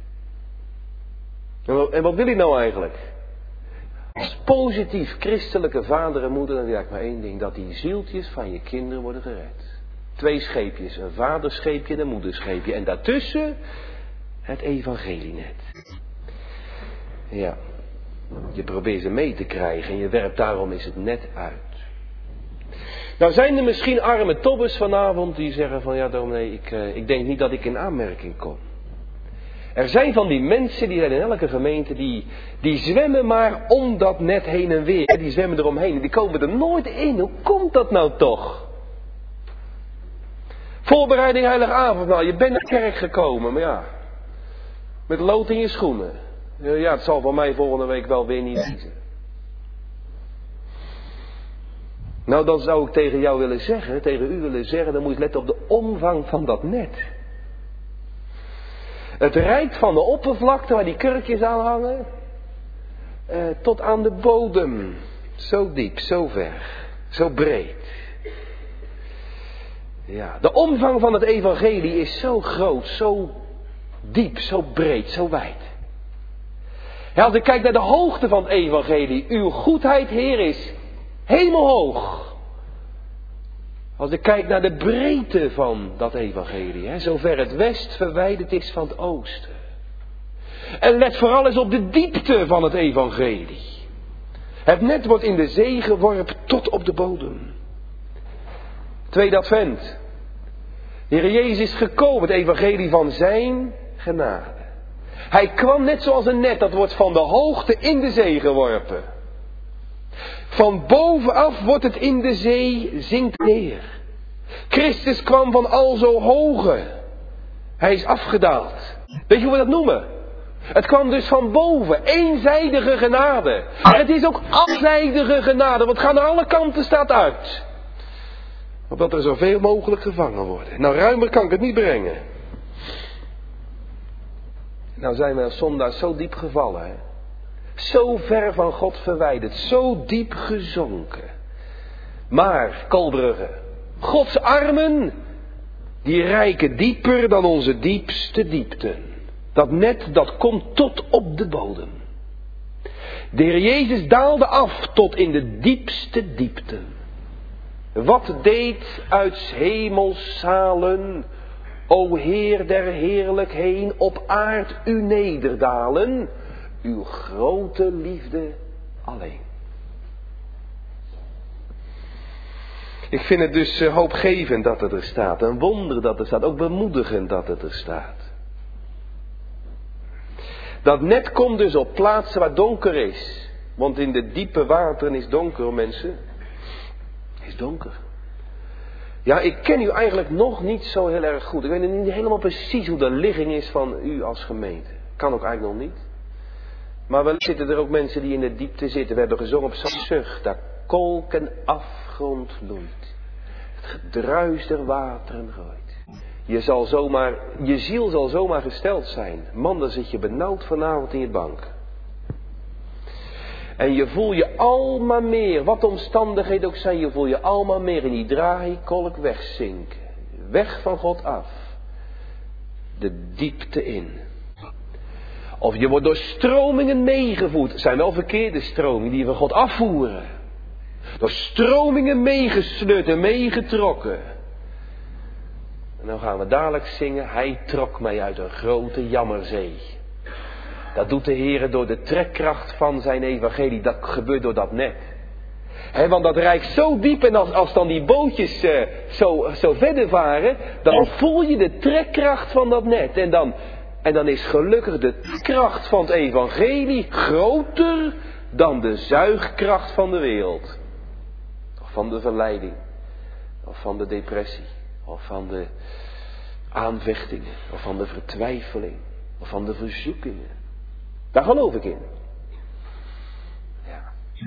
En wat wil je nou eigenlijk? Als positief christelijke vader en moeder, dan wil ik maar één ding: dat die zieltjes van je kinderen worden gered. 2 scheepjes, een vaderscheepje en een moederscheepje. En daartussen het evangelienet. Ja, je probeert ze mee te krijgen en je werpt daarom eens het net uit. Nou zijn er misschien arme tobbers vanavond die zeggen van ja dominee, ik denk niet dat ik in aanmerking kom. Er zijn van die mensen, die zijn in elke gemeente, die zwemmen maar om dat net heen en weer. Die zwemmen eromheen, die komen er nooit in. Hoe komt dat nou toch? Voorbereiding heilige avond, nou je bent naar de kerk gekomen, maar ja, met lood in je schoenen. Ja, het zal van mij volgende week wel weer niet wezen. Nou, dan zou ik tegen jou willen zeggen, tegen u willen zeggen, dan moet je letten op de omvang van dat net. Het reikt van de oppervlakte waar die kurkjes aan hangen, tot aan de bodem. Zo diep, zo ver, zo breed. Ja, de omvang van het evangelie is zo groot, zo diep, zo breed, zo wijd. Ja, als ik kijk naar de hoogte van het evangelie, uw goedheid, Heer, is hemelhoog. Als ik kijk naar de breedte van dat evangelie, zover het west verwijderd is van het oosten. En let vooral eens op de diepte van het evangelie. Het net wordt in de zee geworpen tot op de bodem. Tweede advent. De Heer Jezus is gekomen, het evangelie van zijn genade. Hij kwam net zoals een net, dat wordt van de hoogte in de zee geworpen. Van bovenaf wordt het in de zee, zinkt neer. Christus kwam van al zo hoge. Hij is afgedaald. Weet je hoe we dat noemen? Het kwam dus van boven, eenzijdige genade. Maar het is ook afzijdige genade, want het gaat naar alle kanten, staat uit. Opdat er zoveel mogelijk gevangen worden. Nou, ruimer kan ik het niet brengen. Nou zijn we als zondaars zo diep gevallen, hè? Zo ver van God verwijderd, zo diep gezonken. Maar, Kolbrugge, Gods armen, die reiken dieper dan onze diepste diepten. Dat net, dat komt tot op de bodem. De Heer Jezus daalde af tot in de diepste diepten. Wat deed uit hemels zalen, o Heer der heerlijkheden, op aard u nederdalen, uw grote liefde alleen. Ik vind het dus hoopgevend dat het er staat, een wonder dat er staat, ook bemoedigend dat het er staat. Dat net komt dus op plaatsen waar donker is, want in de diepe wateren is donker, mensen. Is donker. Ja, ik ken u eigenlijk nog niet zo heel erg goed. Ik weet niet helemaal precies hoe de ligging is van u als gemeente. Kan ook eigenlijk nog niet. Maar wel zitten er ook mensen die in de diepte zitten. We hebben gezongen op Zucht, daar kolk en afgrond loeit. Het gedruis der wateren gooit. Je ziel zal zomaar gesteld zijn. Man, dan zit je benauwd vanavond in je bank. En je voel je almaar meer, wat de omstandigheden ook zijn, je voel je almaar meer in die draaikolk wegzinken. Weg van God af. De diepte in. Of je wordt door stromingen meegevoerd. Het zijn wel verkeerde stromingen die van God afvoeren. Door stromingen meegesleurd en meegetrokken. En dan gaan we dadelijk zingen, hij trok mij uit een grote jammerzee. Dat doet de Heer door de trekkracht van zijn evangelie. Dat gebeurt door dat net. Want dat reikt zo diep en als dan die bootjes zo verder varen, dan voel je de trekkracht van dat net. En dan is gelukkig de kracht van het evangelie groter dan de zuigkracht van de wereld. Of van de verleiding. Of van de depressie. Of van de aanvechtingen. Of van de vertwijfeling. Of van de verzoekingen. Daar geloof ik in. Ja.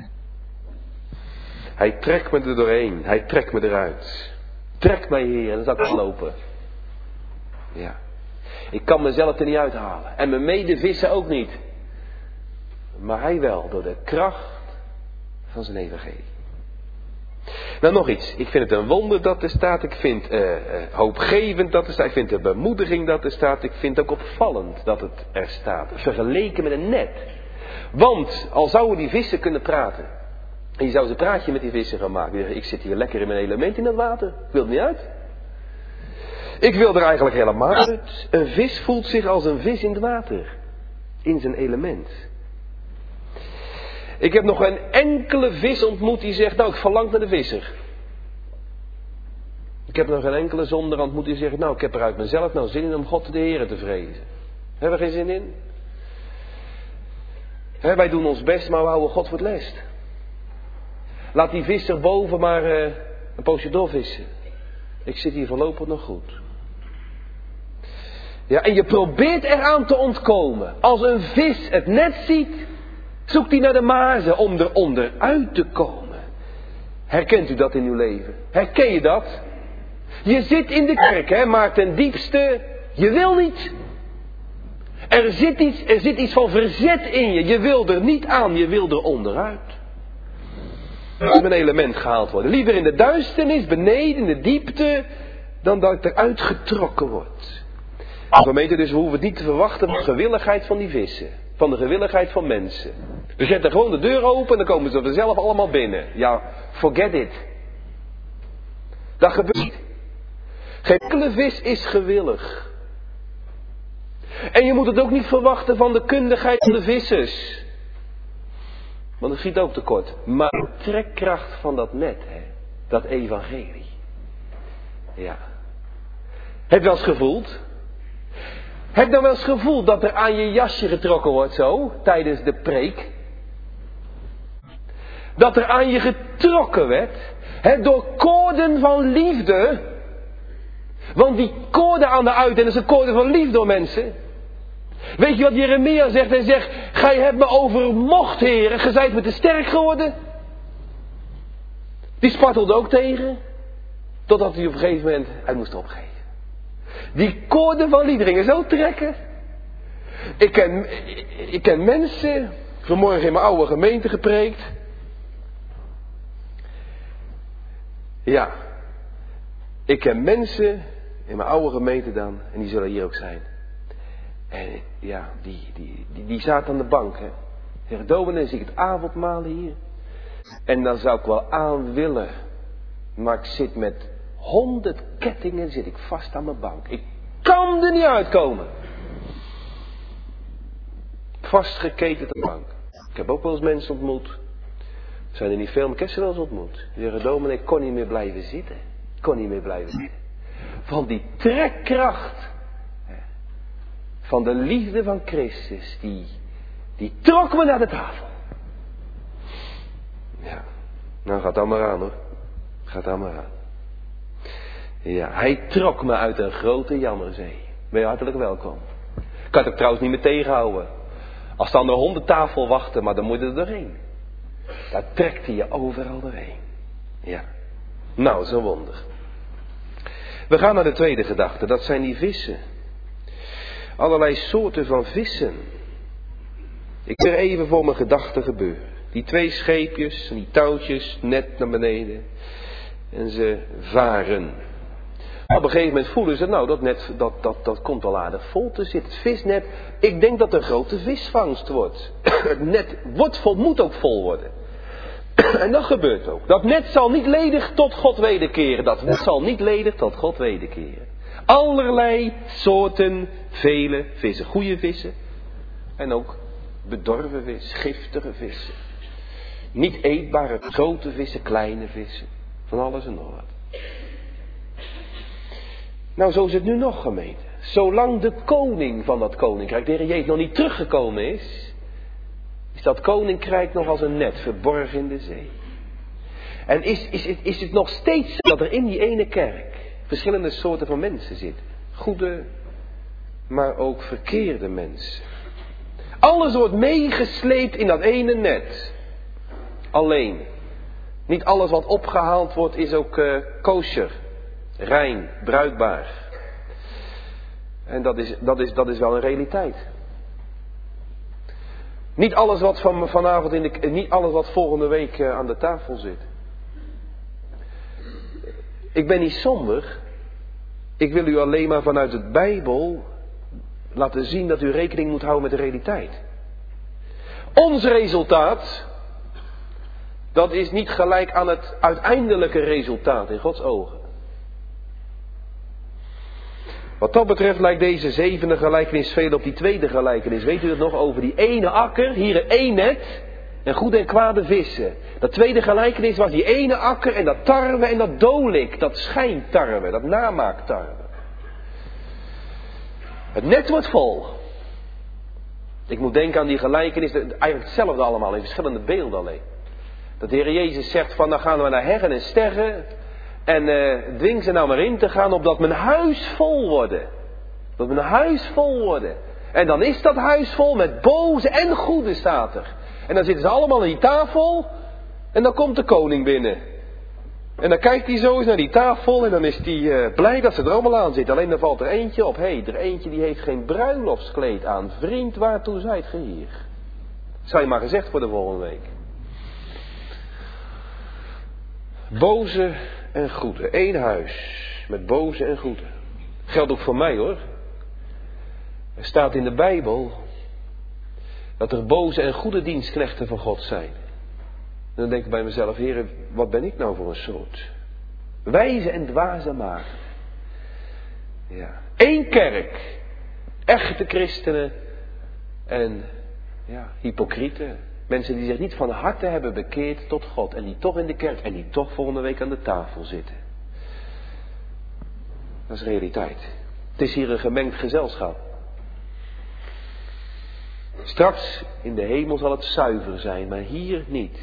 Hij trekt me er doorheen. Hij trekt me eruit. Trek mij, Heer, en dan zal ik lopen. Ja. Ik kan mezelf er niet uithalen. En mijn medevissen ook niet. Maar hij wel, door de kracht van zijn evangelie. Nou, nog iets. Ik vind het een wonder dat er staat. Ik vind hoopgevend dat er staat. Ik vind de bemoediging dat er staat. Ik vind het ook opvallend dat het er staat. Vergeleken met een net. Want al zouden die vissen kunnen praten. En je zou eens een praatje met die vissen gaan maken. Ik zit hier lekker in mijn element in het water. Ik wil het niet uit. Ik wil er eigenlijk helemaal uit. Een vis voelt zich als een vis in het water. In zijn element. Ik heb nog een enkele vis ontmoet die zegt, nou ik verlang naar de visser. Ik heb nog geen enkele zondaar ontmoet die zegt, nou ik heb er uit mezelf nou zin in om God de Heer te vrezen. Hebben we geen zin in? Wij doen ons best, maar we houden God voor het lest. Laat die visser boven maar een poosje doorvissen. Ik zit hier voorlopig nog goed. Ja, en je probeert eraan te ontkomen. Als een vis het net ziet, zoekt hij naar de mazen om er onderuit te komen. Herkent u dat in uw leven? Herken je dat? Je zit in de kerk, maar ten diepste, je wil niet. Er zit iets van verzet in je. Je wil er niet aan, je wil er onderuit. Er moet een element gehaald worden. Liever in de duisternis, beneden, in de diepte, dan dat ik eruit getrokken word. Gemeente, dus we hoeven het niet te verwachten van de gewilligheid van die vissen. Van de gewilligheid van mensen. We zetten gewoon de deur open en dan komen ze vanzelf allemaal binnen. Ja, forget it. Dat gebeurt niet. Geen enkele vis is gewillig. En je moet het ook niet verwachten van de kundigheid van de vissers. Want het schiet ook tekort. Maar de trekkracht van dat net, dat evangelie. Ja. Heb je wel eens gevoeld? Heb je nou wel eens gevoeld dat er aan je jasje getrokken wordt zo, tijdens de preek? Dat er aan je getrokken werd, door koorden van liefde. Want die koorden aan de uiteinde, dat is een koorden van liefde door mensen. Weet je wat Jeremia zegt? Hij zegt, gij hebt me overmocht, heren, gij zijt me te sterk geworden. Die spartelde ook tegen, totdat hij op een gegeven moment uit moest opgeven. Die koorden van liefde gingen zo trekken. Ik ken mensen, vanmorgen in mijn oude gemeente gepreekt. Ja, ik ken mensen in mijn oude gemeente dan, en die zullen hier ook zijn. En ja, die zaten aan de bank. Zeggen, dominee, zie ik het avondmaal hier. En dan zou ik wel aan willen. Maar ik zit met 100 kettingen zit ik vast aan mijn bank. Ik kan er niet uitkomen. Vastgeketend aan de bank. Ik heb ook wel eens mensen ontmoet. Zijn er niet veel, maar ik heb ze wel eens ontmoet. Die zeggen, dominee, ik kon niet meer blijven zitten. Ik kon niet meer blijven zitten. Van die trekkracht. Van de liefde van Christus. Die trok me naar de tafel. Ja. Nou, gaat dan maar aan hoor. Gaat dan maar aan. Ja, hij trok me uit een grote jammerzee. Ben je hartelijk welkom. Ik kan het ook trouwens niet meer tegenhouden. Als dan er 100 tafel wachten, maar dan moet je er doorheen. Daar trekt hij je overal doorheen. Ja. Nou, zo'n wonder. We gaan naar de tweede gedachte. Dat zijn die vissen. Allerlei soorten van vissen. Ik wil even voor mijn gedachten gebeuren. Die 2 scheepjes, die touwtjes, net naar beneden. En ze varen. Op een gegeven moment voelen ze, nou dat net, dat komt al aardig vol te zitten. Het visnet, ik denk dat er een grote visvangst wordt. Het net moet ook vol worden. En dat gebeurt ook. Dat net zal niet ledig tot God wederkeren. Dat net zal niet ledig tot God wederkeren. Allerlei soorten, vele vissen. Goede vissen. En ook bedorven vissen, giftige vissen. Niet eetbare grote vissen, kleine vissen. Van alles en nog wat. Nou, zo is het nu nog, gemeente. Zolang de koning van dat koninkrijk, de Heer Jezus, nog niet teruggekomen is dat koninkrijk nog als een net verborgen in de zee. En is het nog steeds zo dat er in die ene kerk verschillende soorten van mensen zitten. Goede, maar ook verkeerde mensen. Alles wordt meegesleept in dat ene net. Alleen, niet alles wat opgehaald wordt is ook kosher, rein, bruikbaar. En dat is wel een realiteit. Niet alles wat vanavond niet alles wat volgende week aan de tafel zit. Ik ben niet somber. Ik wil u alleen maar vanuit de Bijbel laten zien dat u rekening moet houden met de realiteit. Ons resultaat, dat is niet gelijk aan het uiteindelijke resultaat in Gods ogen. Wat dat betreft lijkt deze 7e gelijkenis veel op die tweede gelijkenis. Weet u het nog over die ene akker, hier 1 net. en goede en kwade vissen. Dat tweede gelijkenis was die ene akker en dat tarwe en dat dolik, dat schijntarwe, dat namaaktarwe. Het net wordt vol. Ik moet denken aan die gelijkenis, eigenlijk hetzelfde allemaal, in verschillende beelden alleen. Dat de Heer Jezus zegt van, dan gaan we naar heggen en sterren en dwing ze nou maar in te gaan, opdat mijn huis vol worden. Dat mijn huis vol worden. En dan is dat huis vol met boze en goede, staat er. En dan zitten ze allemaal aan die tafel en dan komt de koning binnen. En dan kijkt hij zo eens naar die tafel en dan is hij blij dat ze er allemaal aan zitten. Alleen dan valt er eentje op. Er eentje die heeft geen bruiloftskleed aan. Vriend, waartoe zijt ge hier? Zou je maar gezegd voor de volgende week. Boze en goede. Eén huis met boze en goede. Geldt ook voor mij hoor. Er staat in de Bijbel dat er boze en goede dienstknechten van God zijn. En dan denk ik bij mezelf, heren, wat ben ik nou voor een soort? Wijze en dwaze maagden. Ja. Eén kerk. Echte christenen en hypocrieten. Mensen die zich niet van harte hebben bekeerd tot God. En die toch in de kerk en die toch volgende week aan de tafel zitten. Dat is realiteit. Het is hier een gemengd gezelschap. Straks in de hemel zal het zuiver zijn, maar hier niet.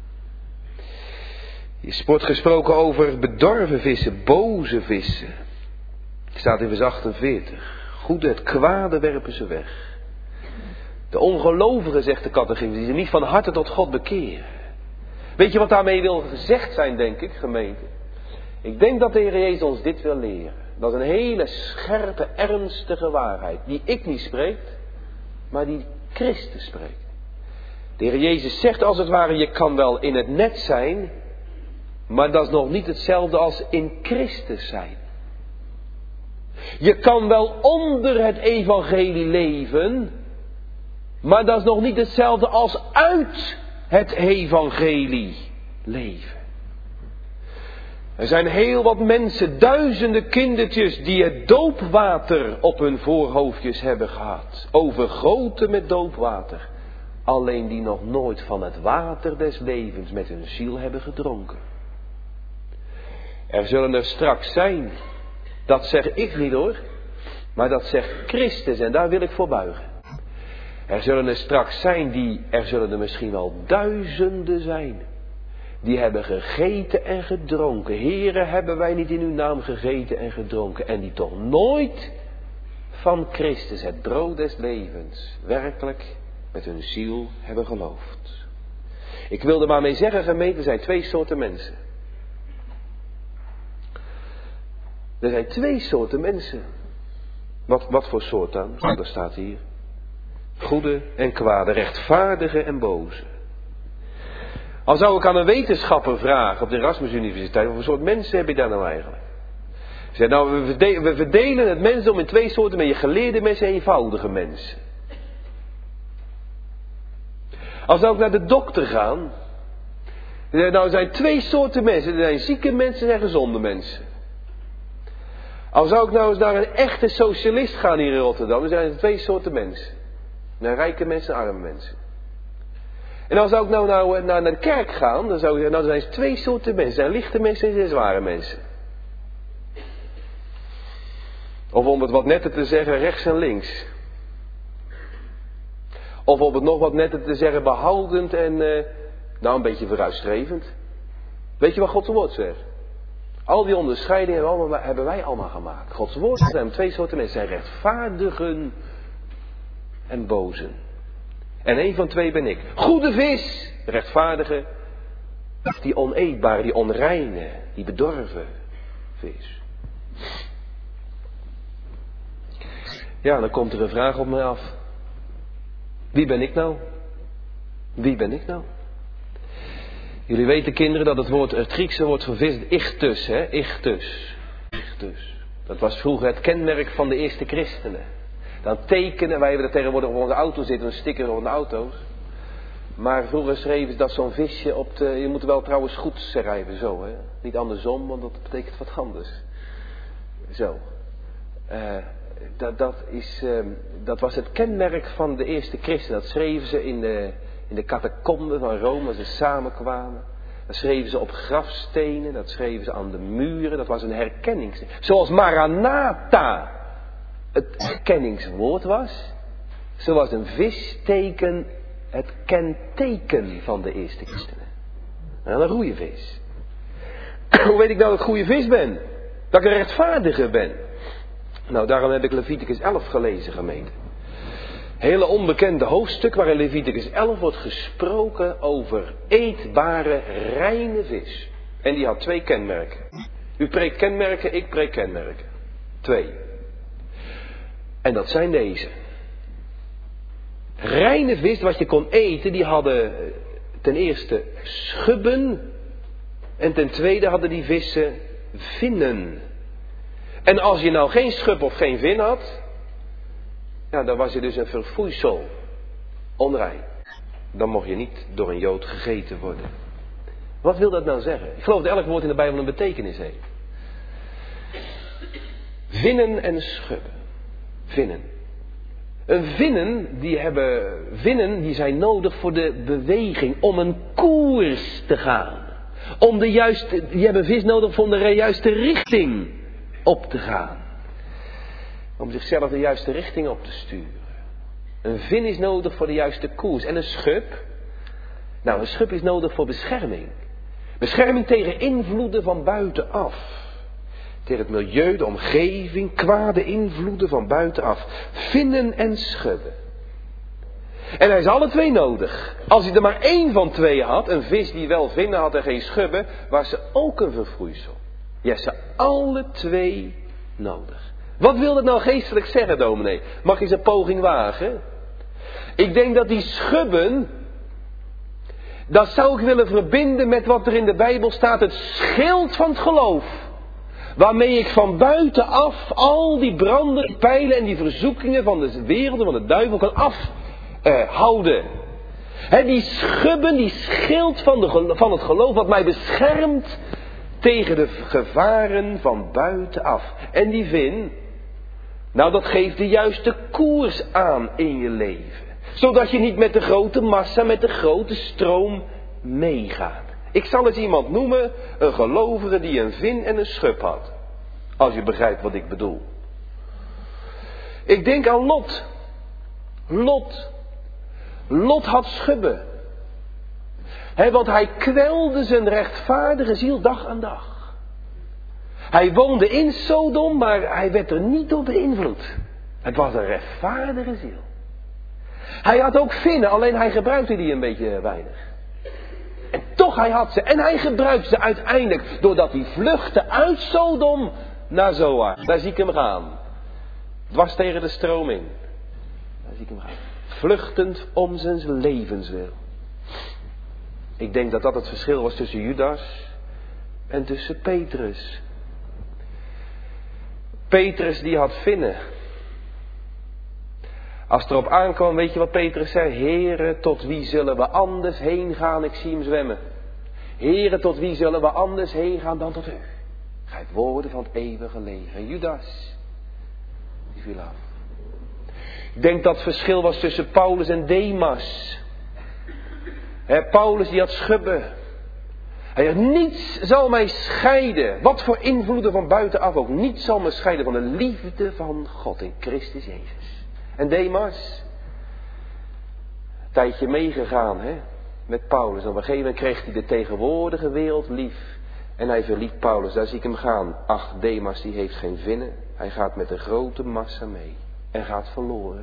Hier wordt gesproken over bedorven vissen, boze vissen. Het staat in vers 48. Goede, het kwade werpen ze weg. De ongelovigen, zegt de catechismus, die ze niet van harte tot God bekeren. Weet je wat daarmee wil gezegd zijn, denk ik, gemeente? Ik denk dat de Heer Jezus ons dit wil leren. Dat is een hele scherpe, ernstige waarheid. Die ik niet spreek, maar die Christus spreekt. De Heer Jezus zegt als het ware, je kan wel in het net zijn, maar dat is nog niet hetzelfde als in Christus zijn. Je kan wel onder het evangelie leven, maar dat is nog niet hetzelfde als uit het evangelie leven. Er zijn heel wat mensen, duizenden kindertjes die het doopwater op hun voorhoofdjes hebben gehad. Overgoten met doopwater. Alleen die nog nooit van het water des levens met hun ziel hebben gedronken. Er zullen er straks zijn, dat zeg ik niet hoor, maar dat zegt Christus en daar wil ik voor buigen. Er zullen er straks zijn er zullen er misschien wel duizenden zijn. Die hebben gegeten en gedronken. Here, hebben wij niet in uw naam gegeten en gedronken. En die toch nooit van Christus, het brood des levens, werkelijk met hun ziel hebben geloofd. Ik wilde maar mee zeggen, gemeente, er zijn twee soorten mensen. Er zijn twee soorten mensen. Wat voor soort dan? Dat staat hier. Goede en kwade, rechtvaardige en boze. Al zou ik aan een wetenschapper vragen op de Erasmus Universiteit, wat voor soort mensen heb je daar nou eigenlijk? Ze zei, nou, we verdelen het mensdom in twee soorten, met je geleerde mensen en eenvoudige mensen. Als zou ik naar de dokter gaan, nou, er zijn twee soorten mensen. Er zijn zieke mensen en gezonde mensen. Al zou ik nou eens naar een echte socialist gaan hier in Rotterdam, dan zijn er twee soorten mensen. Naar rijke mensen en arme mensen. En dan zou ik nou naar de kerk gaan, dan zou ik zeggen, nou er zijn twee soorten mensen. Er zijn lichte mensen en er zijn zware mensen. Of om het wat netter te zeggen, rechts en links. Of om het nog wat netter te zeggen, behoudend en een beetje vooruitstrevend. Weet je wat Gods woord zegt? Al die onderscheidingen hebben wij allemaal gemaakt. Gods woord zijn twee soorten mensen. Zijn rechtvaardigen en bozen. En één van twee ben ik. Goede vis, rechtvaardige. Die oneetbare, die onreine, die bedorven vis. Ja, dan komt er een vraag op mij af. Wie ben ik nou? Wie ben ik nou? Jullie weten, kinderen, dat het Griekse woord voor vis, ichthus, hè? Ichthus. Dat was vroeger het kenmerk van de eerste christenen. Dan tekenen, wij hebben dat tegenwoordig op onze auto zitten, een sticker op de auto's. Maar vroeger schreven ze dat zo'n visje op de, je moet wel trouwens goed schrijven, zo hè. Niet andersom, want dat betekent wat anders. Zo. Dat was het kenmerk van de eerste christenen. Dat schreven ze In de catacomben van Rome, waar ze samenkwamen. Dat schreven ze op grafstenen, dat schreven ze aan de muren. Dat was een herkenning. Zoals Maranatha het herkenningswoord was. Zo was een visteken het kenteken van de eerste christenen. En een goede vis. Hoe weet ik nou dat ik een goede vis ben? Dat ik een rechtvaardige ben? Nou, daarom heb ik Leviticus 11 gelezen, gemeente. Hele onbekende hoofdstuk waar in Leviticus 11 wordt gesproken over eetbare, reine vis. En die had 2 kenmerken. U preekt kenmerken, ik preek kenmerken. 2. En dat zijn deze. Reine vis, wat je kon eten, die hadden ten eerste schubben. En ten tweede hadden die vissen vinnen. En als je nou geen schub of geen vin had, ja, dan was je dus een verfoeisel. Onrein. Dan mocht je niet door een Jood gegeten worden. Wat wil dat nou zeggen? Ik geloof dat elk woord in de Bijbel een betekenis heeft. Vinnen en schubben. Vinnen. Vinnen die zijn nodig voor de beweging, om een koers te gaan. Die hebben vis nodig om de juiste richting op te gaan. Om zichzelf de juiste richting op te sturen. Een vin is nodig voor de juiste koers. En een schub? Nou, een schub is nodig voor bescherming. Bescherming tegen invloeden van buitenaf. Tegen het milieu, de omgeving, kwade invloeden van buitenaf. Vinnen en schubben. En hij is alle 2 nodig. Als hij er maar 1 van 2 had, een vis die wel vinnen had en geen schubben, was ze ook een vervroeisel. Je hebt ze alle 2 nodig. Wat wil dat nou geestelijk zeggen, dominee? Mag je eens een poging wagen? Ik denk dat die schubben, dat zou ik willen verbinden met wat er in de Bijbel staat, het schild van het geloof. Waarmee ik van buitenaf al die brandende pijlen en die verzoekingen van de wereld, van de duivel kan afhouden. Die schubben, die schild van het geloof wat mij beschermt tegen de gevaren van buitenaf. En die vin, nou dat geeft de juiste koers aan in je leven. Zodat je niet met de grote massa, met de grote stroom meegaat. Ik zal eens iemand noemen, een gelovige die een vin en een schub had. Als je begrijpt wat ik bedoel. Ik denk aan Lot. Lot had schubben. Want hij kwelde zijn rechtvaardige ziel dag aan dag. Hij woonde in Sodom, maar hij werd er niet door beïnvloed. Het was een rechtvaardige ziel. Hij had ook vinnen, alleen hij gebruikte die een beetje weinig. En toch, hij had ze. En hij gebruikte ze uiteindelijk doordat hij vluchtte uit Sodom naar Zoar. Daar zie ik hem gaan. Dwars tegen de stroom in. Daar zie ik hem gaan. Vluchtend om zijn levenswil. Ik denk dat dat het verschil was tussen Judas en tussen Petrus. Petrus die had vinnen. Als het erop aankwam, weet je wat Petrus zei? Heere, tot wie zullen we anders heen gaan? Ik zie hem zwemmen. Heere, tot wie zullen we anders heen gaan dan tot u? Gij woorden van het eeuwige leven. En Judas, die viel af. Ik denk dat het verschil was tussen Paulus en Demas. Paulus die had schubben. Hij had niets zal mij scheiden. Wat voor invloeden van buitenaf ook. Niets zal me scheiden van de liefde van God in Christus Jezus. En Demas, een tijdje meegegaan met Paulus. En op een gegeven moment kreeg hij de tegenwoordige wereld lief. En hij verliet Paulus, daar zie ik hem gaan. Ach, Demas die heeft geen vinnen. Hij gaat met een grote massa mee. En gaat verloren.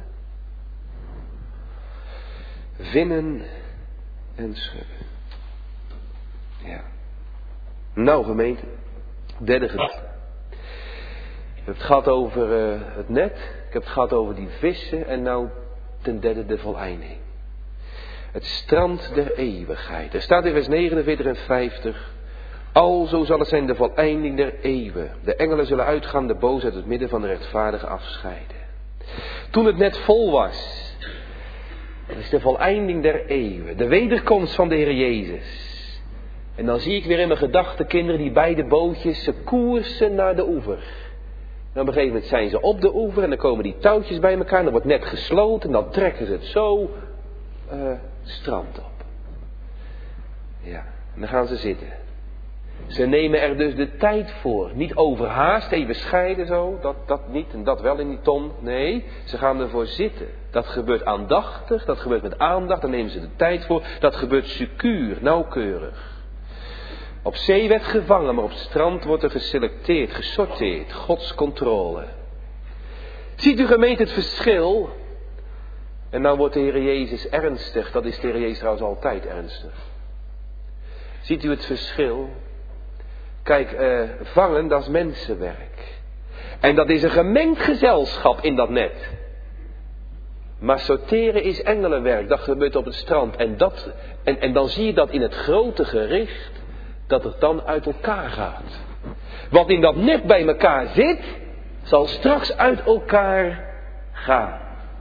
Vinnen en schubben. Ja. Nou gemeente, derde gedachte. Ik heb het gehad over het net. Ik heb het gehad over die vissen. En nou ten derde de voleinding. Het strand der eeuwigheid. Er staat in vers 49 en 50. Alzo zal het zijn de voleinding der eeuwen. De engelen zullen uitgaan de boos uit het midden van de rechtvaardige afscheiden. Toen het net vol was. Dat is de voleinding der eeuwen. De wederkomst van de Heer Jezus. En dan zie ik weer in mijn gedachten kinderen die beide bootjes, ze koersen naar de oever. En op een gegeven moment zijn ze op de oever en dan komen die touwtjes bij elkaar en dan wordt net gesloten en dan trekken ze het zo strand op. Ja, en dan gaan ze zitten. Ze nemen er dus de tijd voor. Niet overhaast, even scheiden zo, dat niet en dat wel in die ton. Nee, ze gaan ervoor zitten. Dat gebeurt aandachtig, dat gebeurt met aandacht, daar nemen ze de tijd voor. Dat gebeurt secuur, nauwkeurig. Op zee werd gevangen, maar op het strand wordt er geselecteerd, gesorteerd. Gods controle. Ziet u gemeente het verschil? En nou wordt de Heer Jezus ernstig. Dat is de Heer Jezus trouwens altijd ernstig. Ziet u het verschil? Kijk, vangen, dat is mensenwerk. En dat is een gemengd gezelschap in dat net. Maar sorteren is engelenwerk. Dat gebeurt op het strand. En dan zie je dat in het grote gericht, dat het dan uit elkaar gaat. Wat in dat net bij elkaar zit, zal straks uit elkaar gaan.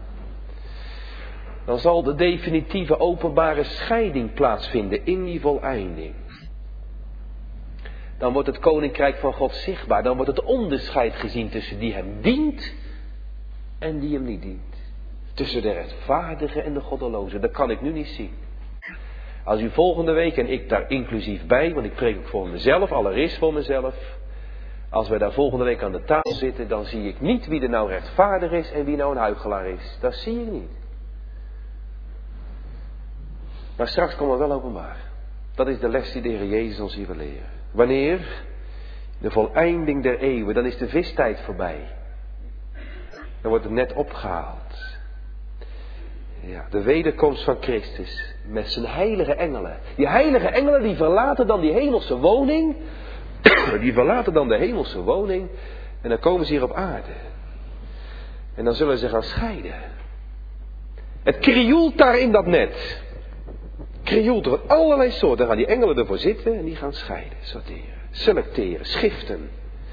Dan zal de definitieve openbare scheiding plaatsvinden in die voleinding. Dan wordt het koninkrijk van God zichtbaar. Dan wordt het onderscheid gezien tussen die hem dient en die hem niet dient. Tussen de rechtvaardige en de goddeloze. Dat kan ik nu niet zien. Als u volgende week, en ik daar inclusief bij, want ik preek ook voor mezelf, allereerst voor mezelf. Als wij daar volgende week aan de tafel zitten, dan zie ik niet wie er nou rechtvaardig is en wie nou een huichelaar is. Dat zie ik niet. Maar straks komt het wel openbaar. Dat is de les die de Heer Jezus ons hier wil leren. Wanneer? De voleinding der eeuwen. Dan is de vistijd voorbij. Dan wordt het net opgehaald. Ja, de wederkomst van Christus. Met zijn heilige engelen. Die heilige engelen die verlaten dan die hemelse woning. Die verlaten dan de hemelse woning. En dan komen ze hier op aarde. En dan zullen ze gaan scheiden. Het krioelt daar in dat net. Krioelt er van allerlei soorten. Dan gaan die engelen ervoor zitten en die gaan scheiden, sorteren, selecteren, schiften.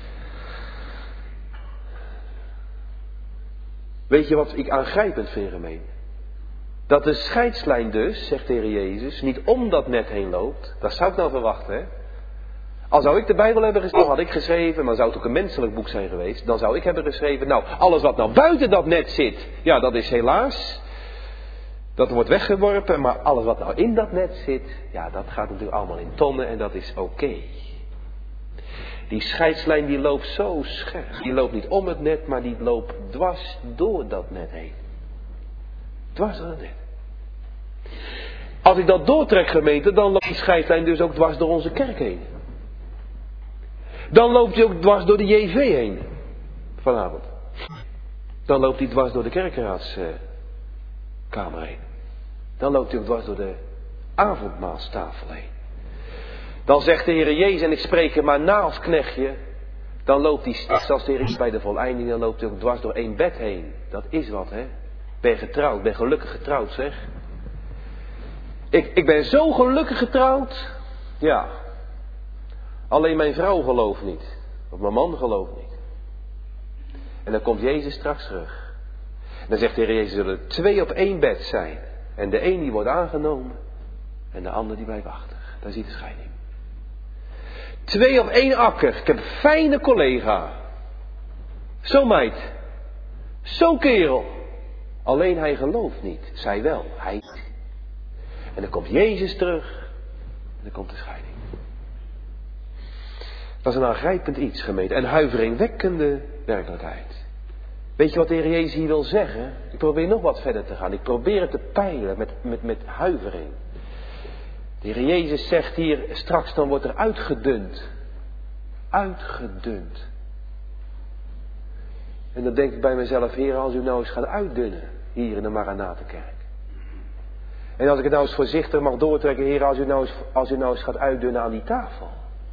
Weet je wat ik aangrijpend vind, gemeen? Dat de scheidslijn dus, zegt de Heer Jezus, niet om dat net heen loopt. Dat zou ik nou verwachten, hè? Al zou ik de Bijbel hebben geschreven, had ik geschreven, dan zou het ook een menselijk boek zijn geweest. Dan zou ik hebben geschreven, nou, alles wat nou buiten dat net zit, ja, dat is helaas. Dat wordt weggeworpen, maar alles wat nou in dat net zit, ja, dat gaat natuurlijk allemaal in tonnen en dat is oké. Die scheidslijn die loopt zo scherp. Die loopt niet om het net, maar die loopt dwars door dat net heen. Dwars door het net. Als ik dat doortrek, gemeente, dan loopt die scheidslijn dus ook dwars door onze kerk heen. Dan loopt hij ook dwars door de JV heen. Vanavond. Dan loopt hij dwars door de kerkenraadskamer heen. Dan loopt hij ook dwars door de avondmaalstafel heen. Dan zegt de Heer Jezus, en ik spreek er maar na als knechtje. Dan loopt hij straks als de Heer is bij de voleinding, dan loopt hij ook dwars door één bed heen. Dat is wat, hè. Ben getrouwd, ben gelukkig getrouwd, zeg. Ik ben zo gelukkig getrouwd. Ja. Alleen mijn vrouw gelooft niet. Of mijn man gelooft niet. En dan komt Jezus straks terug. En dan zegt de Heer Jezus, zullen 2 op 1 bed zijn. En de een die wordt aangenomen. En de ander die blijft achter. Daar ziet de scheiding. 2 op 1 akker. Ik heb een fijne collega. Zo meid. Zo'n kerel. Alleen hij gelooft niet. Zij wel. Hij niet. En dan komt Jezus terug. En dan komt de scheiding. Dat is een aangrijpend iets, gemeente. En huiveringwekkende werkelijkheid. Weet je wat de Heer Jezus hier wil zeggen? Ik probeer nog wat verder te gaan. Ik probeer het te peilen met huivering. De Heer Jezus zegt hier straks, dan wordt er uitgedund. Uitgedund. En dan denk ik bij mezelf, Heer, als u nou eens gaat uitdunnen. Hier in de Maranatenkerk. En als ik het nou eens voorzichtig mag doortrekken, Heer, als u nou eens gaat uitdunnen aan die tafel.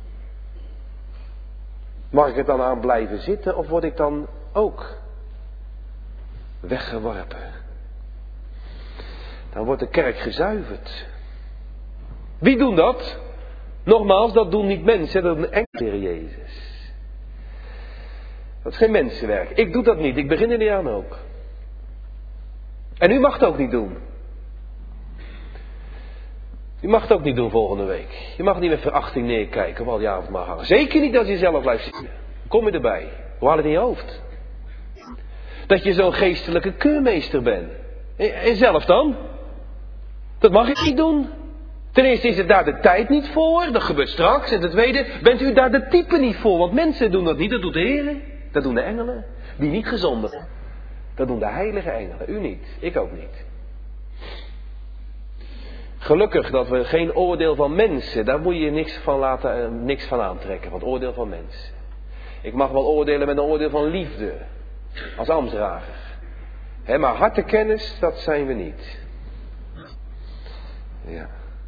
Mag ik er dan aan blijven zitten of word ik dan ook weggeworpen? Dan wordt de kerk gezuiverd. Wie doen dat? Nogmaals, dat doen niet mensen, dat doen enkel Heer Jezus. Dat is geen mensenwerk. Ik doe dat niet, ik begin er niet aan ook. En u mag het ook niet doen. U mag het ook niet doen volgende week. Je mag niet met verachting neerkijken of al die avond maar hangen. Zeker niet als je zelf blijft zitten. Kom je erbij. Hoe haal het in je hoofd? Dat je zo'n geestelijke keurmeester bent. En zelf dan? Dat mag ik niet doen. Ten eerste is het daar de tijd niet voor, dat gebeurt straks. En ten tweede, bent u daar de type niet voor. Want mensen doen dat niet, dat doet de Heer. Dat doen de engelen, die niet gezonden zijn. Dat doen de heilige engelen, u niet, ik ook niet. Gelukkig dat we geen oordeel van mensen, daar moet je niks van aantrekken. Want oordeel van mensen. Ik mag wel oordelen met een oordeel van liefde, als ambtsdrager. Maar hartekennis, dat zijn we niet. Ja.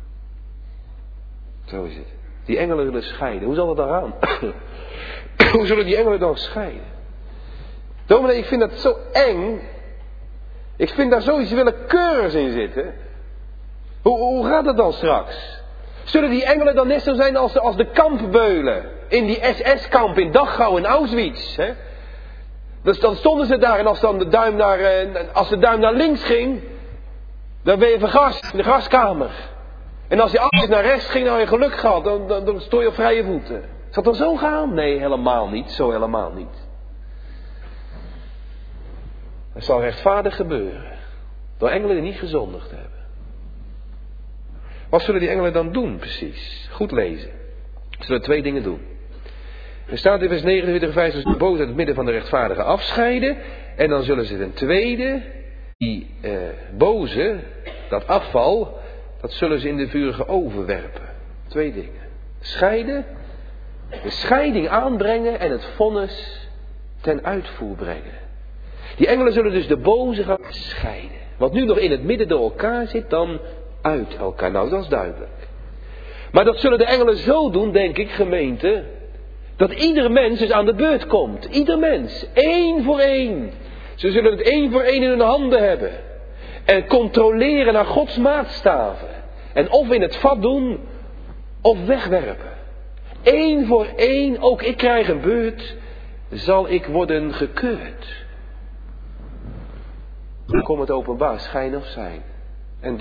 Zo is het. Die engelen zullen scheiden. Hoe zal dat dan gaan? Hoe zullen die engelen dan scheiden? Dominee, ik vind dat zo eng. Ik vind daar zoiets willekeurigs in zitten. Hoe gaat het dan straks? Zullen die engelen dan net zo zijn als de kampbeulen in die SS-kamp in Dachau en Auschwitz? Hè? Dus dan stonden ze daar en als de duim naar links ging, dan ben je vergast in de gaskamer. En als je alles naar rechts ging, dan had je geluk gehad, dan stond je op vrije voeten. Zal dat dan zo gaan? Nee, helemaal niet. Zo helemaal niet. Het zal rechtvaardig gebeuren. Door engelen die niet gezondigd hebben. Wat zullen die engelen dan doen precies? Goed lezen. Ze zullen 2 dingen doen. Er staat in vers 29 5 de boos uit het midden van de rechtvaardige afscheiden. En dan zullen ze ten tweede, die boze, dat afval, dat zullen ze in de vurige oven werpen. 2 dingen. Scheiden, de scheiding aanbrengen en het vonnis ten uitvoer brengen. Die engelen zullen dus de boze gaan scheiden. Wat nu nog in het midden door elkaar zit, dan uit elkaar. Nou, dat is duidelijk. Maar dat zullen de engelen zo doen, denk ik, gemeente, dat ieder mens dus aan de beurt komt. Ieder mens. 1 voor 1. Ze zullen het 1 voor 1 in hun handen hebben. En controleren naar Gods maatstaven. En of in het vat doen, of wegwerpen. 1 voor 1, ook ik krijg een beurt, zal ik worden gekeurd. Dan komt het openbaar, schijn of zijn. En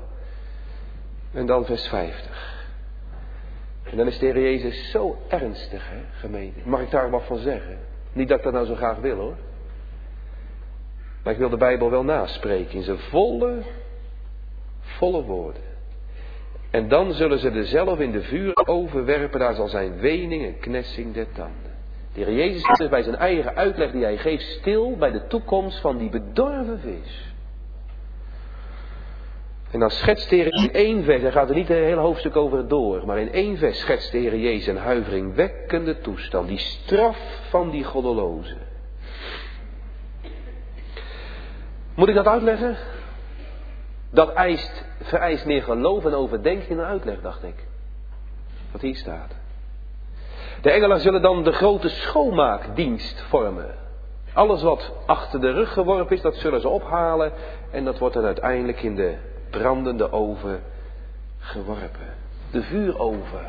dan vers 50. En dan is de Heer Jezus zo ernstig, hè, gemeente. Mag ik daar wat van zeggen? Niet dat ik dat nou zo graag wil, hoor. Maar ik wil de Bijbel wel naspreken in zijn volle woorden. En dan zullen ze dezelfde in de vuur overwerpen. Daar zal zijn wening en knessing der tanden. De Heer Jezus zit bij zijn eigen uitleg die hij geeft stil bij de toekomst van die bedorven vis. En dan schetst de Heer in 1 vers, hij gaat er niet een hele hoofdstuk over door, maar in 1 vers schetst de Heer Jezus een huiveringwekkende toestand, die straf van die goddelozen. Moet ik dat uitleggen? Dat vereist meer geloof en overdenking dan uitleg, dacht ik. Wat hier staat. De engelen zullen dan de grote schoonmaakdienst vormen. Alles wat achter de rug geworpen is, dat zullen ze ophalen. En dat wordt dan uiteindelijk in de brandende oven geworpen. De vuuroven.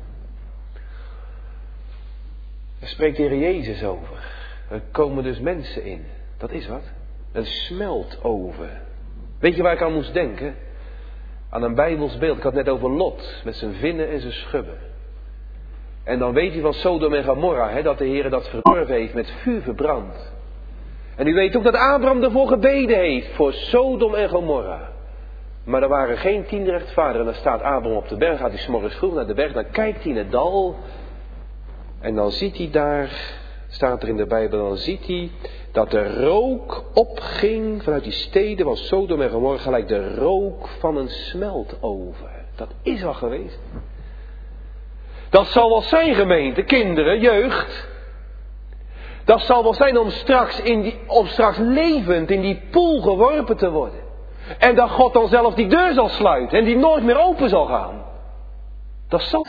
Daar spreekt de Heer Jezus over. Er komen dus mensen in. Dat is wat. Een smeltoven. Weet je waar ik aan moest denken? Aan een Bijbels beeld. Ik had het net over Lot. Met zijn vinnen en zijn schubben. En dan weet u van Sodom en Gomorra. Hè, dat de Heer dat verdorven heeft. Met vuur verbrand. En u weet ook dat Abraham ervoor gebeden heeft. Voor Sodom en Gomorra. Maar er waren geen 10 rechtvaardigen. En dan staat Abraham op de berg. Gaat hij 's morgens vroeg naar de berg. Dan kijkt hij in het dal. En dan ziet hij daar. Staat er in de Bijbel. Dan ziet hij dat de rook opging vanuit die steden van Sodom en Gomorra. Gelijk de rook van een smeltoven. Dat is al geweest. Dat zal wel zijn, gemeente, kinderen, jeugd. Dat zal wel zijn om straks levend in die poel geworpen te worden. En dat God dan zelf die deur zal sluiten en die nooit meer open zal gaan. Dat zal.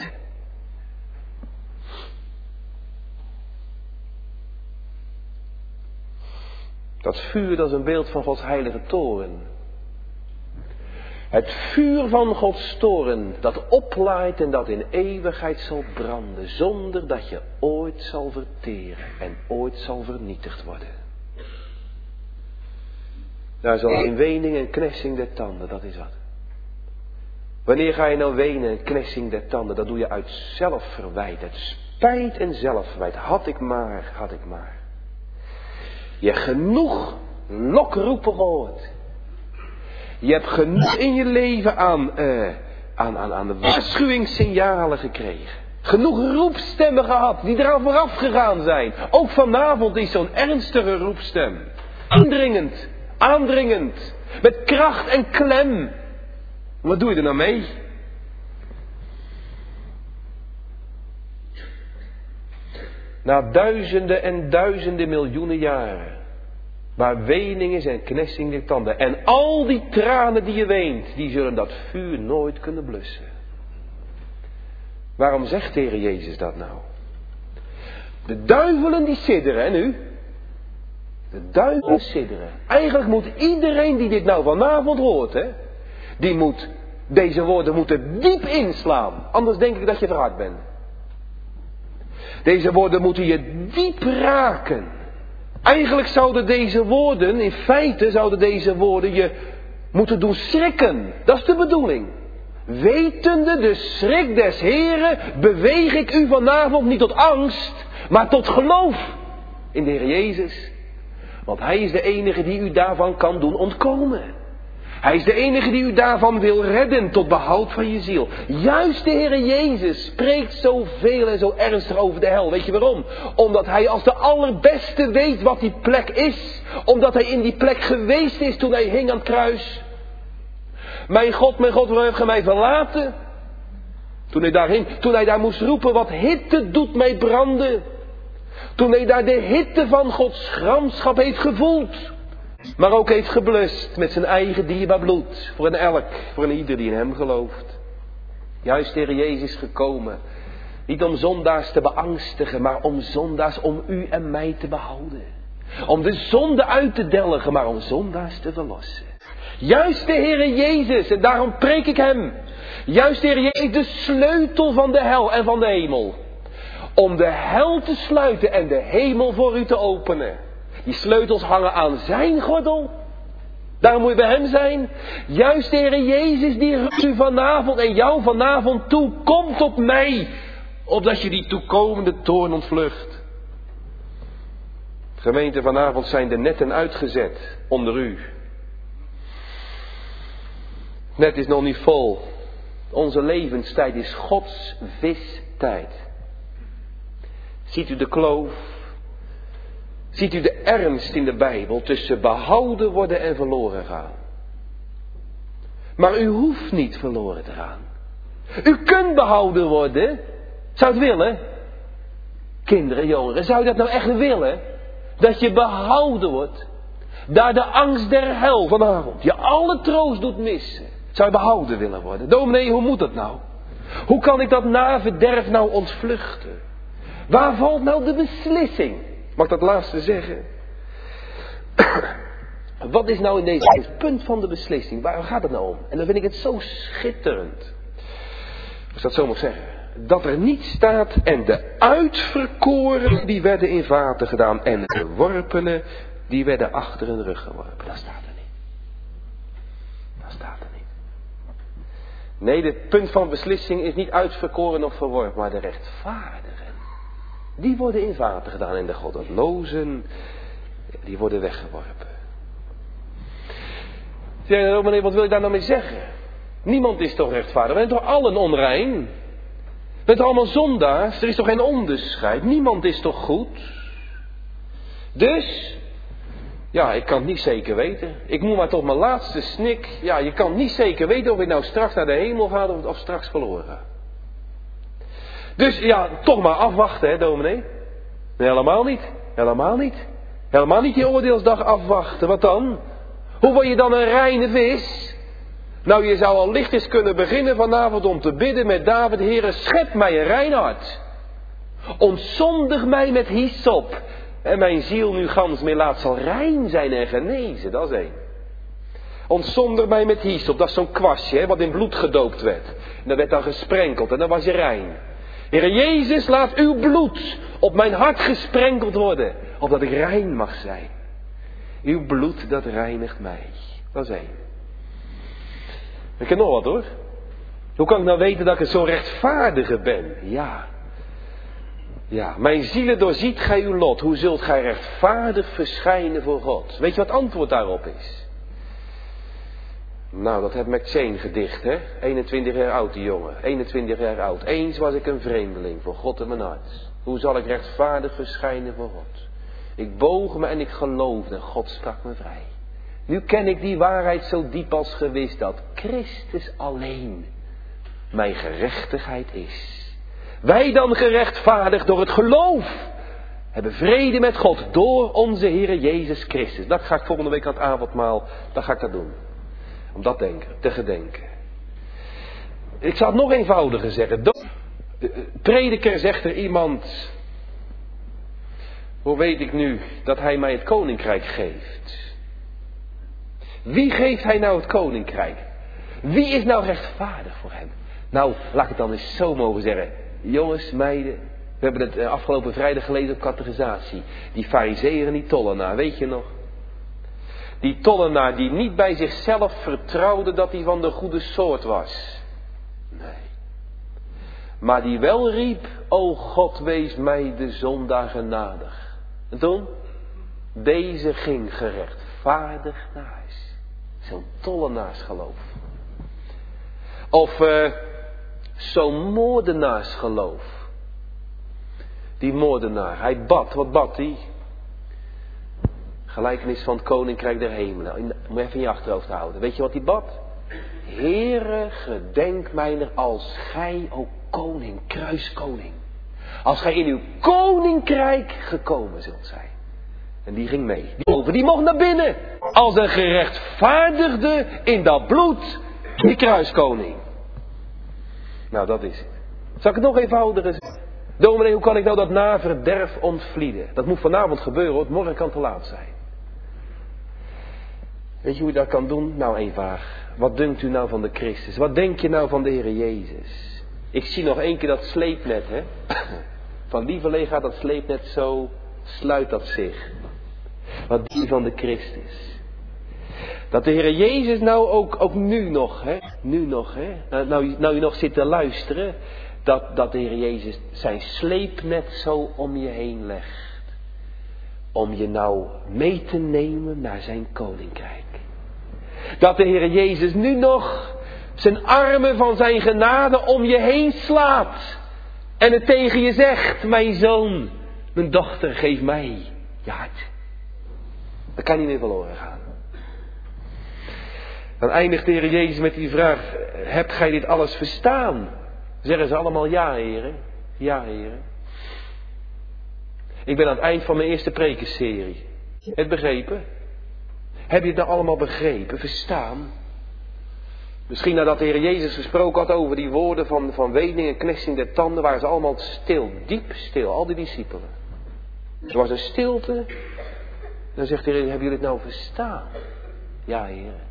Dat vuur, dat is een beeld van Gods heilige toren. Het vuur van Gods toren dat oplaait en dat in eeuwigheid zal branden, zonder dat je ooit zal verteren en ooit zal vernietigd worden. Daar zal geen wening en knessing der tanden, dat is wat. Wanneer ga je nou wenen en knessing der tanden? Dat doe je uit zelfverwijt, uit spijt en zelfverwijt. Had ik maar. Je genoeg lokroepen gehoord. Je hebt genoeg in je leven aan de waarschuwingssignalen gekregen. Genoeg roepstemmen gehad die eraan vooraf gegaan zijn. Ook vanavond is zo'n ernstige roepstem. Aandringend. Met kracht en klem. Wat doe je er nou mee? Na duizenden en duizenden miljoenen jaren. Waar wening is en knessing der tanden. En al die tranen die je weent, die zullen dat vuur nooit kunnen blussen. Waarom zegt de Heer Jezus dat nou? De duivelen die sidderen, en nu? De duivelen sidderen. Eigenlijk moet iedereen die dit nou vanavond hoort, deze woorden moeten diep inslaan. Anders denk ik dat je verhard bent. Deze woorden moeten je diep raken. Eigenlijk zouden deze woorden, in feite zouden deze woorden je moeten doen schrikken. Dat is de bedoeling. Wetende de schrik des Heren beweeg ik u vanavond niet tot angst, maar tot geloof in de Heer Jezus. Want Hij is de enige die u daarvan kan doen ontkomen. Hij is de enige die u daarvan wil redden tot behoud van je ziel. Juist de Heer Jezus spreekt zoveel en zo ernstig over de hel. Weet je waarom? Omdat Hij als de allerbeste weet wat die plek is. Omdat Hij in die plek geweest is toen Hij hing aan het kruis. Mijn God, waarom hebt gij mij verlaten? Toen hij daar hing, toen hij daar moest roepen, wat hitte doet mij branden. Toen hij daar de hitte van Gods gramschap heeft gevoeld. Maar ook heeft geblust met zijn eigen dierbaar bloed. Voor een ieder die in hem gelooft. Juist de Heer Jezus gekomen. Niet om zondaars te beangstigen, maar om zondaars om u en mij te behouden. Om de zonde uit te delgen, maar om zondaars te verlossen. Juist de Heer Jezus, en daarom preek ik hem. Juist de Heer Jezus, de sleutel van de hel en van de hemel. Om de hel te sluiten en de hemel voor u te openen. Die sleutels hangen aan zijn gordel. Daarom moet je bij hem zijn. Juist de Heer Jezus die roept u vanavond en jou vanavond toe. Kom tot mij. Opdat je die toekomende toorn ontvlucht. Gemeente, vanavond zijn de netten uitgezet onder u. Het net is nog niet vol. Onze levenstijd is Gods vistijd. Ziet u de kloof? Ziet u de ernst in de Bijbel tussen behouden worden en verloren gaan? Maar u hoeft niet verloren te gaan. U kunt behouden worden. Zou het willen? Kinderen, jongeren, zou je dat nou echt willen? Dat je behouden wordt. Daar de angst der hel vanavond je alle troost doet missen. Zou je behouden willen worden? Dominee, hoe moet dat nou? Hoe kan ik dat naverderf nou ontvluchten? Waar valt nou de beslissing? Mag ik dat laatste zeggen? Wat is nou in deze het punt van de beslissing? Waar gaat het nou om? En dan vind ik het zo schitterend. Als ik dat zo mag zeggen. Dat er niet staat en de uitverkorenen die werden in vaten gedaan. En de geworpenen die werden achter hun rug geworpen. Dat staat er niet. Dat staat er niet. Nee, het punt van beslissing is niet uitverkoren of verworpen, maar de rechtvaardigen. Die worden in vaten gedaan en de goddelozen, die worden weggeworpen. Zeg, meneer, wat wil je daar nou mee zeggen? Niemand is toch rechtvaardig? We zijn toch allen onrein? We zijn toch allemaal zondaars? Er is toch geen onderscheid? Niemand is toch goed? Dus, ja, ik kan het niet zeker weten. Ik moet maar tot mijn laatste snik. Ja, je kan niet zeker weten of ik nou straks naar de hemel ga of straks verloren ga. Dus ja, toch maar afwachten, hè, dominee? Nee, helemaal niet. Helemaal niet. Helemaal niet die oordeelsdag afwachten. Wat dan? Hoe word je dan een reine vis? Nou, je zou al lichtjes kunnen beginnen vanavond om te bidden met David. Heere, schep mij een rein hart. Ontzondig mij met hyssop. En mijn ziel nu gans meer laat zal rein zijn en genezen. Dat is één. Ontzondig mij met hyssop. Dat is zo'n kwastje, hè, wat in bloed gedoopt werd. En dat werd dan gesprenkeld en dan was je rein. Heere Jezus, laat uw bloed op mijn hart gesprenkeld worden, opdat ik rein mag zijn. Uw bloed, dat reinigt mij. Dat is één. Ik ken nog wat hoor. Hoe kan ik nou weten dat ik zo'n rechtvaardige ben? Ja. Ja, mijn zielen doorziet gij uw lot. Hoe zult gij rechtvaardig verschijnen voor God? Weet je wat het antwoord daarop is? Nou, dat heeft McChain gedicht, hè? 21 jaar oud, die jongen. 21 jaar oud. Eens was ik een vreemdeling voor God in mijn hart. Hoe zal ik rechtvaardig verschijnen voor God? Ik boog me en ik geloofde en God sprak me vrij. Nu ken ik die waarheid zo diep als gewis dat Christus alleen mijn gerechtigheid is. Wij dan gerechtvaardigd door het geloof hebben vrede met God door onze Heere Jezus Christus. Dat ga ik volgende week aan het avondmaal, dat ga ik dat doen. Om dat te gedenken. Ik zal het nog eenvoudiger zeggen. Prediker zegt er iemand. Hoe weet ik nu dat hij mij het koninkrijk geeft? Wie geeft hij nou het koninkrijk? Wie is nou rechtvaardig voor hem? Nou, laat ik het dan eens zo mogen zeggen. Jongens, meiden, we hebben het afgelopen vrijdag gelezen op catechisatie. Die farizeeën en die tollenaar, weet je nog? Die tollenaar die niet bij zichzelf vertrouwde dat hij van de goede soort was. Nee. Maar die wel riep, o God, wees mij de zondaar genadig. En toen? Deze ging gerechtvaardigd naar huis. Zo'n tollenaarsgeloof. Of zo'n moordenaarsgeloof. Die moordenaar, hij bad. Wat bad hij? Gelijkenis van het koninkrijk der hemelen. Moet je even in je achterhoofd houden. Weet je wat hij bad? Heere, gedenk mijner als gij, o koning, kruiskoning. Als gij in uw koninkrijk gekomen zult zijn. En die ging mee. Die mocht naar binnen. Als een gerechtvaardigde in dat bloed. Die kruiskoning. Nou, dat is het. Zal ik het nog eenvoudiger zeggen? Dominee, hoe kan ik nou dat naverderf ontvlieden? Dat moet vanavond gebeuren, want morgen kan het te laat zijn. Weet je hoe je dat kan doen? Nou, eenvoudig. Wat denkt u nou van de Christus? Wat denk je nou van de Heere Jezus? Ik zie nog één keer dat sleepnet, hè. Van Lieverlee gaat dat sleepnet zo, sluit dat zich. Wat denk je van de Christus? Dat de Heere Jezus nou ook nu nog, hè. Nu nog, hè. Nou je nog zit te luisteren. Dat de Heer Jezus zijn sleepnet zo om je heen legt. Om je nou mee te nemen naar zijn koninkrijk. Dat de Heer Jezus nu nog zijn armen van zijn genade om je heen slaat. En het tegen je zegt, mijn zoon, mijn dochter, geef mij je hart. Dat kan niet meer verloren gaan. Dan eindigt de Heer Jezus met die vraag, hebt gij dit alles verstaan? Zeggen ze allemaal ja, heren. Ja, heren. Ik ben aan het eind van mijn eerste prekenserie. Heb je het begrepen? Heb je het nou allemaal begrepen, verstaan? Misschien nadat de Heer Jezus gesproken had over die woorden van wening en knetsing der tanden, waren ze allemaal stil, diep stil, al die discipelen. Er was een stilte. Dan zegt de Heer, hebben jullie het nou verstaan? Ja, heren.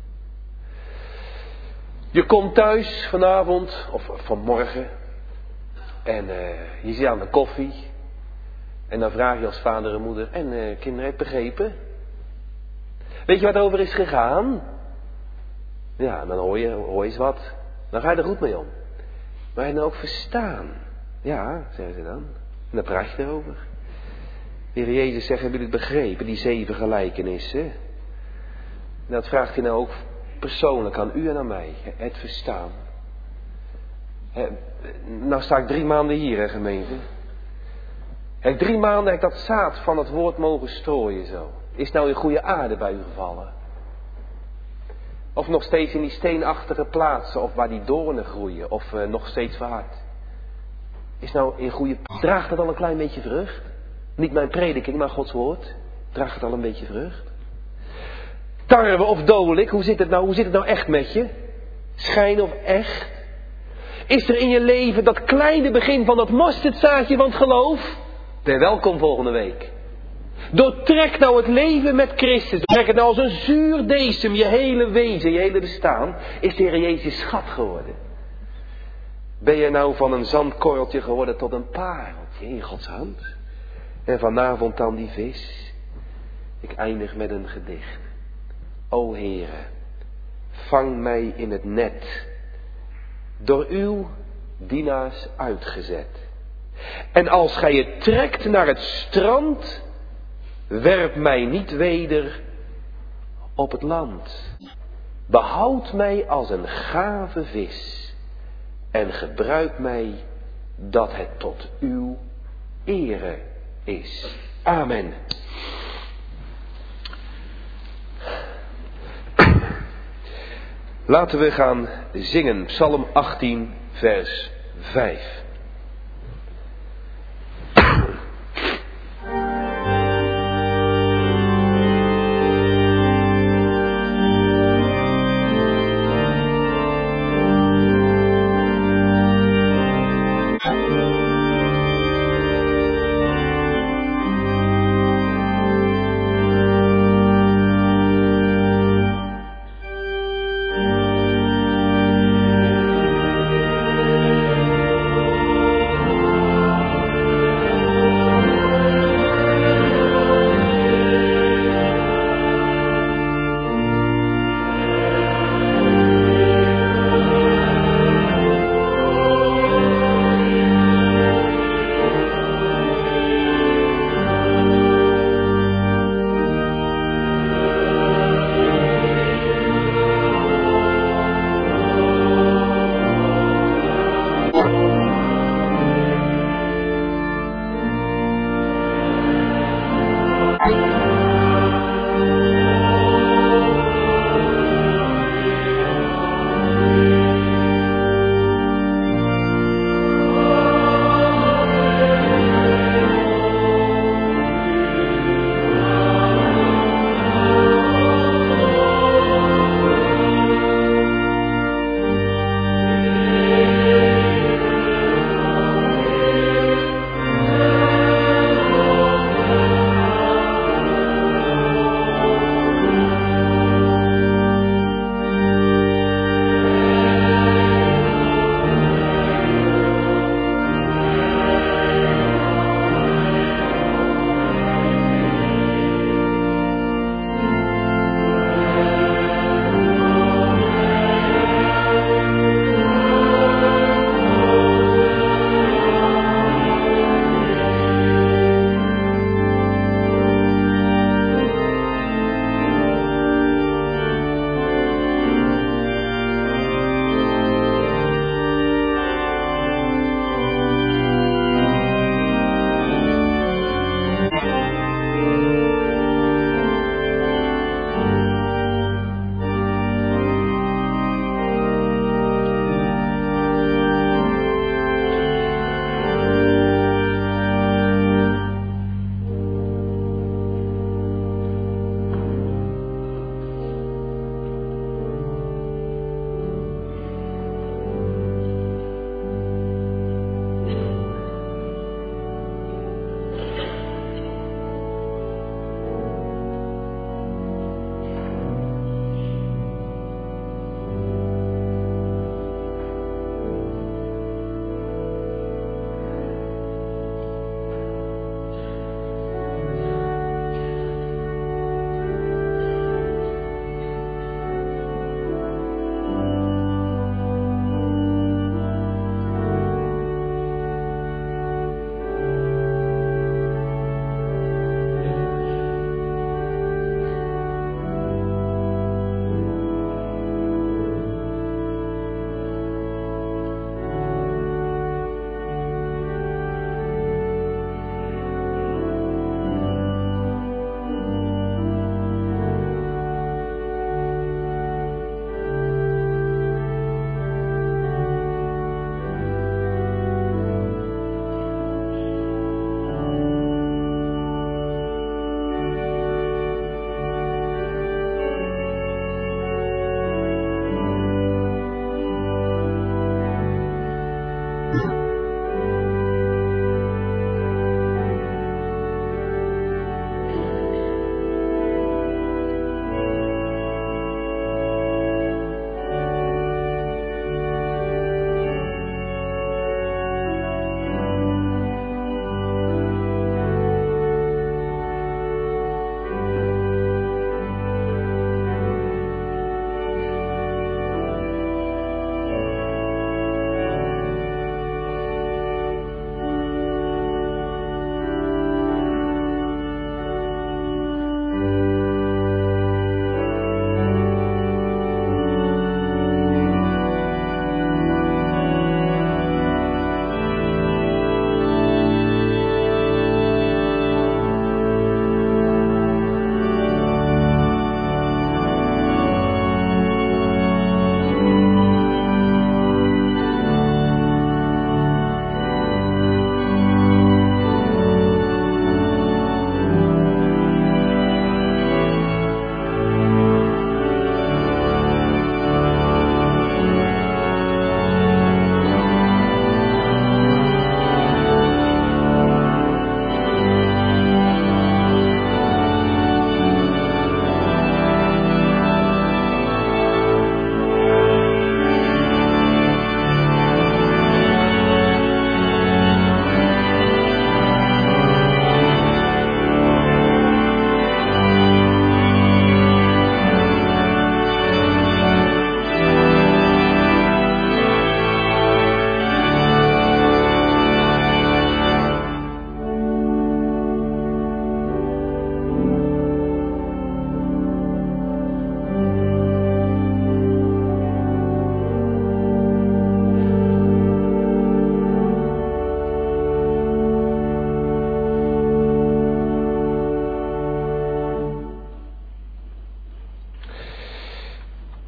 Je komt thuis vanavond of vanmorgen en je zit aan de koffie en dan vraag je als vader en moeder, en kinderen, heb je begrepen? Weet je wat over is gegaan? Ja, dan hoor je eens wat. Dan ga je er goed mee om. Maar heb je nou ook verstaan? Ja, zeggen ze dan. En dan praat je erover. De Heer Jezus zegt, hebben jullie het begrepen, die 7 gelijkenissen? En dat vraagt hij nou ook persoonlijk aan u en aan mij. Het verstaan. Nou sta ik 3 maanden hier, hè, gemeente. 3 maanden heb ik dat zaad van het woord mogen strooien zo. Is nou in goede aarde bij u gevallen? Of nog steeds in die steenachtige plaatsen, of waar die doornen groeien, of nog steeds verhard? Is nou in goede... Draagt het al een klein beetje vrucht? Niet mijn prediking, maar Gods woord. Draagt het al een beetje vrucht? Tarwe of dodelijk, hoe zit het nou echt met je? Schijn of echt? Is er in je leven dat kleine begin van dat mosterdzaadje van het geloof? Ben welkom volgende week. Doortrek nou het leven met Christus. Trek het nou als een zuur decem, je hele wezen, je hele bestaan. Is de Heer Jezus schat geworden? Ben je nou van een zandkorreltje geworden tot een pareltje in Gods hand? En vanavond dan die vis. Ik eindig met een gedicht. O Heere, vang mij in het net, door uw dienaars uitgezet. En als gij het trekt naar het strand, werp mij niet weder op het land. Behoud mij als een gave vis en gebruik mij dat het tot uw ere is. Amen. Laten we gaan zingen, Psalm 18, vers 5.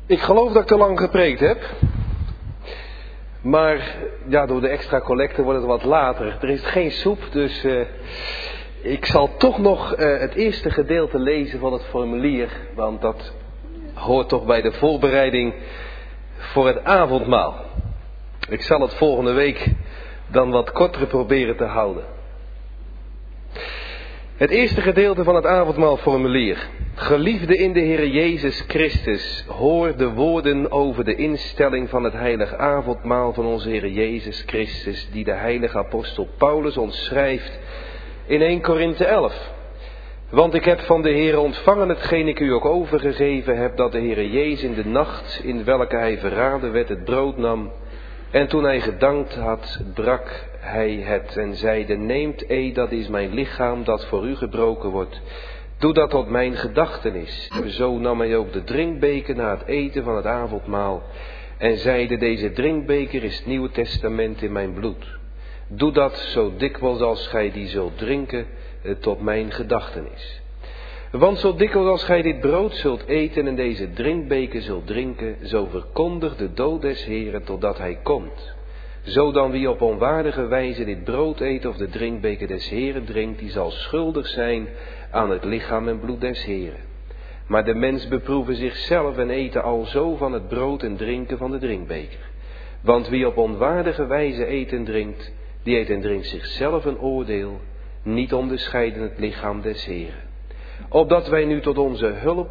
Ik geloof dat ik te lang gepreekt heb. Maar ja, door de extra collecte wordt het wat later. Er is geen soep, dus ik zal toch nog het eerste gedeelte lezen van het formulier. Want dat hoort toch bij de voorbereiding voor het avondmaal. Ik zal het volgende week dan wat korter proberen te houden. Het eerste gedeelte van het avondmaalformulier. Geliefde in de Heere Jezus Christus, hoor de woorden over de instelling van het heilig avondmaal van onze Heere Jezus Christus, die de heilige apostel Paulus ons schrijft in 1 Korinthe 11. Want ik heb van de Heere ontvangen hetgeen ik u ook overgegeven heb, dat de Heere Jezus in de nacht in welke hij verraden werd het brood nam, en toen hij gedankt had, brak hij het en zeide, neemt, eet, dat is mijn lichaam dat voor u gebroken wordt. Doe dat tot mijn gedachtenis. Zo nam hij ook de drinkbeker na het eten van het avondmaal en zeide, deze drinkbeker is het Nieuwe Testament in mijn bloed. Doe dat zo dikwijls als gij die zult drinken, tot mijn gedachtenis. Want zo dikwijls als gij dit brood zult eten en deze drinkbeker zult drinken, zo verkondigt de dood des Heren totdat hij komt. Zo dan wie op onwaardige wijze dit brood eet of de drinkbeker des Heren drinkt, die zal schuldig zijn aan het lichaam en bloed des Heren. Maar de mens beproeven zichzelf en eten alzo van het brood en drinken van de drinkbeker. Want wie op onwaardige wijze eet en drinkt, die eet en drinkt zichzelf een oordeel, niet onderscheiden het lichaam des Heren. Opdat wij nu tot onze hulp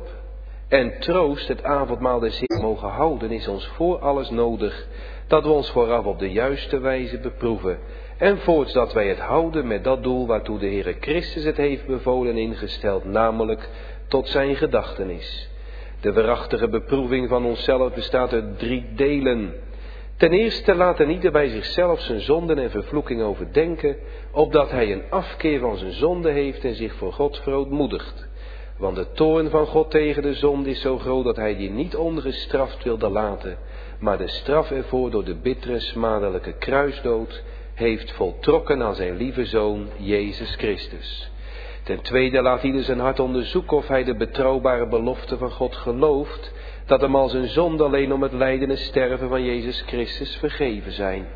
en troost het avondmaal des Heren mogen houden, is ons voor alles nodig dat we ons vooraf op de juiste wijze beproeven en voorts dat wij het houden met dat doel waartoe de Heere Christus het heeft bevolen en ingesteld, namelijk tot zijn gedachtenis. De waarachtige beproeving van onszelf bestaat uit 3 delen. Ten eerste laat er ieder bij zichzelf zijn zonden en vervloeking overdenken, opdat hij een afkeer van zijn zonde heeft en zich voor God verootmoedigt. Want de toorn van God tegen de zonde is zo groot dat hij die niet ongestraft wilde laten, maar de straf ervoor door de bittere smadelijke kruisdood heeft voltrokken aan zijn lieve Zoon, Jezus Christus. Ten tweede laat ieder zijn hart onderzoeken of hij de betrouwbare belofte van God gelooft, dat hem al zijn zonde alleen om het lijden en sterven van Jezus Christus vergeven zijn.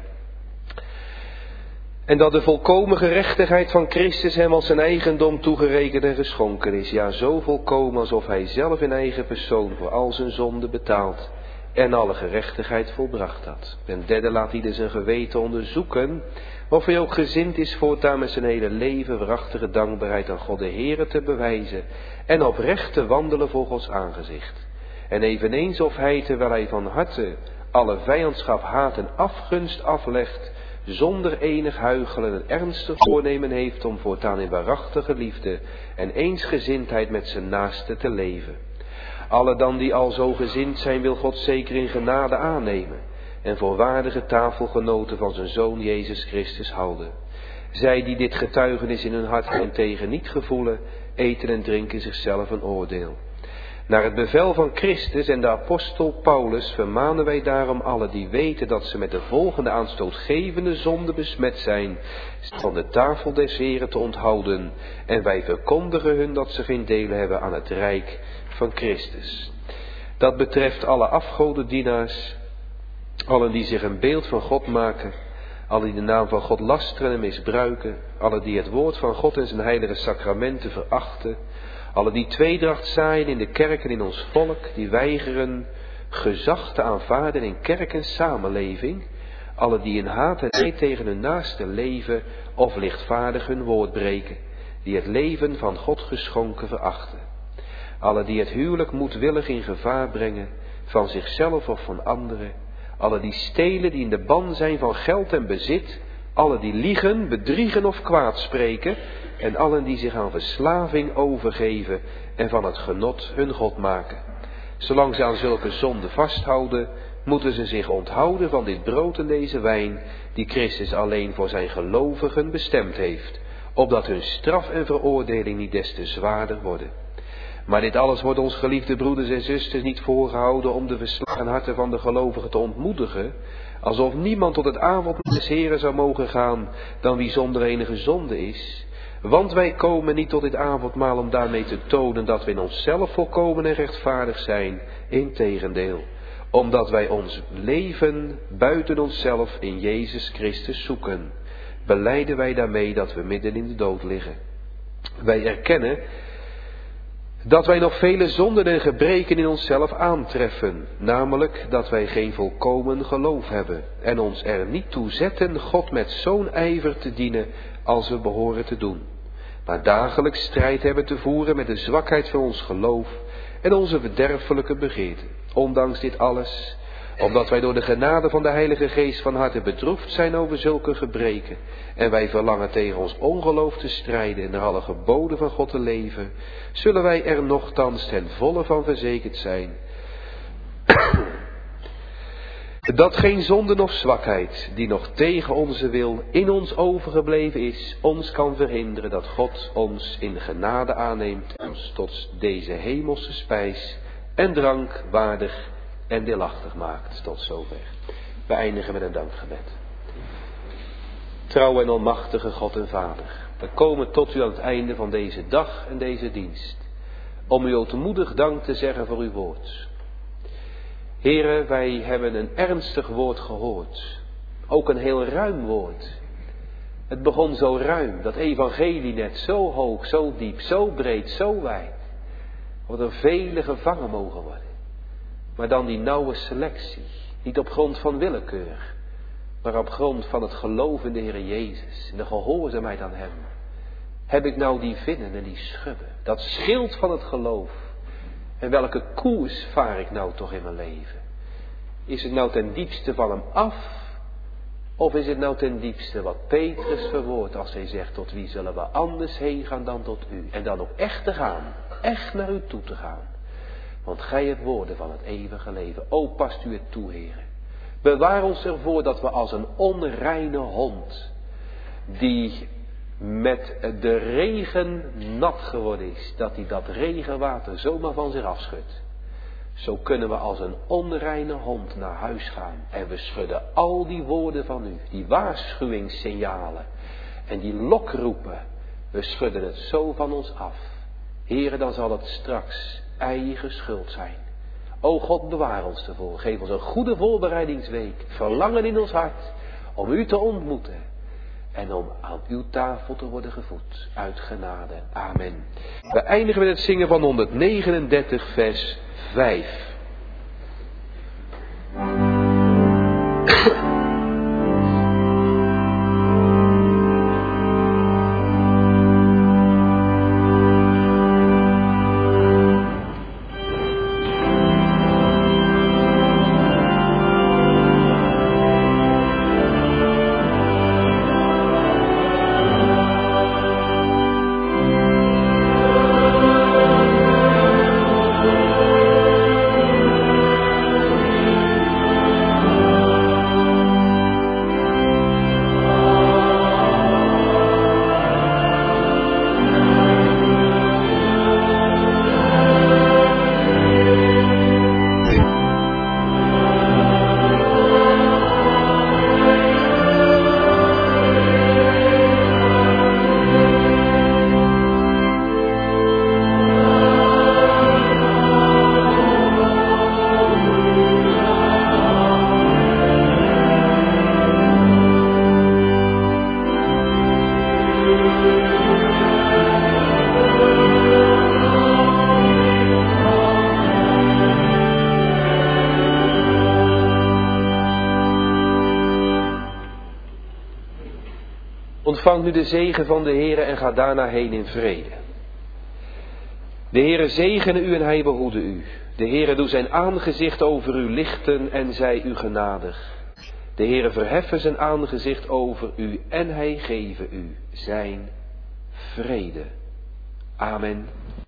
En dat de volkomen gerechtigheid van Christus hem als zijn eigendom toegerekend en geschonken is. Ja, zo volkomen alsof hij zelf in eigen persoon voor al zijn zonde betaald en alle gerechtigheid volbracht had. Ten derde laat ieder zijn geweten onderzoeken of hij ook gezind is voortaan met zijn hele leven waarachtige dankbaarheid aan God de Heere te bewijzen en oprecht te wandelen voor Gods aangezicht. En eveneens of hij, terwijl hij van harte alle vijandschap, haat en afgunst aflegt, zonder enig huichelen een ernstig voornemen heeft om voortaan in waarachtige liefde en eensgezindheid met zijn naaste te leven. Alle dan die al zo gezind zijn, wil God zeker in genade aannemen en voor waardige tafelgenoten van zijn Zoon Jezus Christus houden. Zij die dit getuigenis in hun hart en tegen niet gevoelen, eten en drinken zichzelf een oordeel. Naar het bevel van Christus en de apostel Paulus vermanen wij daarom alle die weten dat ze met de volgende aanstootgevende zonde besmet zijn, van de tafel des Heren te onthouden, en wij verkondigen hun dat ze geen deel hebben aan het rijk van Christus. Dat betreft alle afgodendienaars, allen die zich een beeld van God maken, allen die de naam van God lasteren en misbruiken, allen die het woord van God en zijn heilige sacramenten verachten, alle die tweedracht zaaien in de kerk en in ons volk, die weigeren gezag te aanvaarden in kerk en samenleving, alle die in haat en nijd tegen hun naaste leven of lichtvaardig hun woord breken, die het leven van God geschonken verachten. Alle die het huwelijk moedwillig in gevaar brengen, van zichzelf of van anderen, alle die stelen, die in de ban zijn van geld en bezit, alle die liegen, bedriegen of kwaad spreken, en allen die zich aan verslaving overgeven en van het genot hun God maken. Zolang ze aan zulke zonden vasthouden, moeten ze zich onthouden van dit brood en deze wijn, die Christus alleen voor zijn gelovigen bestemd heeft, opdat hun straf en veroordeling niet des te zwaarder worden. Maar dit alles wordt ons geliefde broeders en zusters niet voorgehouden om de verslagen harten van de gelovigen te ontmoedigen, alsof niemand tot het avondmaal des Heren zou mogen gaan dan wie zonder enige zonde is. Want wij komen niet tot dit avondmaal om daarmee te tonen dat we in onszelf volkomen en rechtvaardig zijn. Integendeel, omdat wij ons leven buiten onszelf in Jezus Christus zoeken, belijden wij daarmee dat we midden in de dood liggen. Wij erkennen dat wij nog vele zonden en gebreken in onszelf aantreffen, namelijk dat wij geen volkomen geloof hebben en ons er niet toe zetten God met zo'n ijver te dienen als we behoren te doen, maar dagelijks strijd hebben te voeren met de zwakheid van ons geloof en onze verderfelijke begeerten. Ondanks dit alles, omdat wij door de genade van de Heilige Geest van harte bedroefd zijn over zulke gebreken, en wij verlangen tegen ons ongeloof te strijden en naar alle geboden van God te leven, zullen wij er nochtans ten volle van verzekerd zijn dat geen zonde of zwakheid, die nog tegen onze wil in ons overgebleven is, ons kan verhinderen dat God ons in genade aanneemt en ons tot deze hemelse spijs en drank waardig en deelachtig maakt. Tot zover. We eindigen met een dankgebed. Trouw en almachtige God en Vader, we komen tot u aan het einde van deze dag en deze dienst, om u ootmoedig dank te zeggen voor uw woord. Heren, wij hebben een ernstig woord gehoord, ook een heel ruim woord. Het begon zo ruim, dat evangelie net, zo hoog, zo diep, zo breed, zo wijd, wat er vele gevangen mogen worden. Maar dan die nauwe selectie, niet op grond van willekeur, maar op grond van het geloof in de Heer Jezus en de gehoorzaamheid aan Hem. Heb ik nou die vinnen en die schubben, dat schild van het geloof? En welke koers vaar ik nou toch in mijn leven? Is het nou ten diepste van hem af? Of is het nou ten diepste wat Petrus verwoordt als hij zegt: tot wie zullen we anders heen gaan dan tot u? En dan ook echt te gaan, echt naar u toe te gaan. Want gij hebt woorden van het eeuwige leven. O, past u het toe, heren. Bewaar ons ervoor dat we als een onreine hond, die met de regen nat geworden is, dat hij dat regenwater zomaar van zich afschudt. Zo kunnen we als een onreine hond naar huis gaan. En we schudden al die woorden van u, die waarschuwingssignalen en die lokroepen. We schudden het zo van ons af. Heren, dan zal het straks eigen schuld zijn. O God, bewaar ons ervoor. Geef ons een goede voorbereidingsweek. Verlangen in ons hart om u te ontmoeten. En om aan uw tafel te worden gevoed. Uit genade. Amen. We eindigen met het zingen van 139 vers 5. Ontvang nu de zegen van de Heere en ga daarna heen in vrede. De Heere zegene u en hij behoede u. De Heere doe zijn aangezicht over u lichten en zij u genadig. De Heere verheffen zijn aangezicht over u en hij geven u zijn vrede. Amen.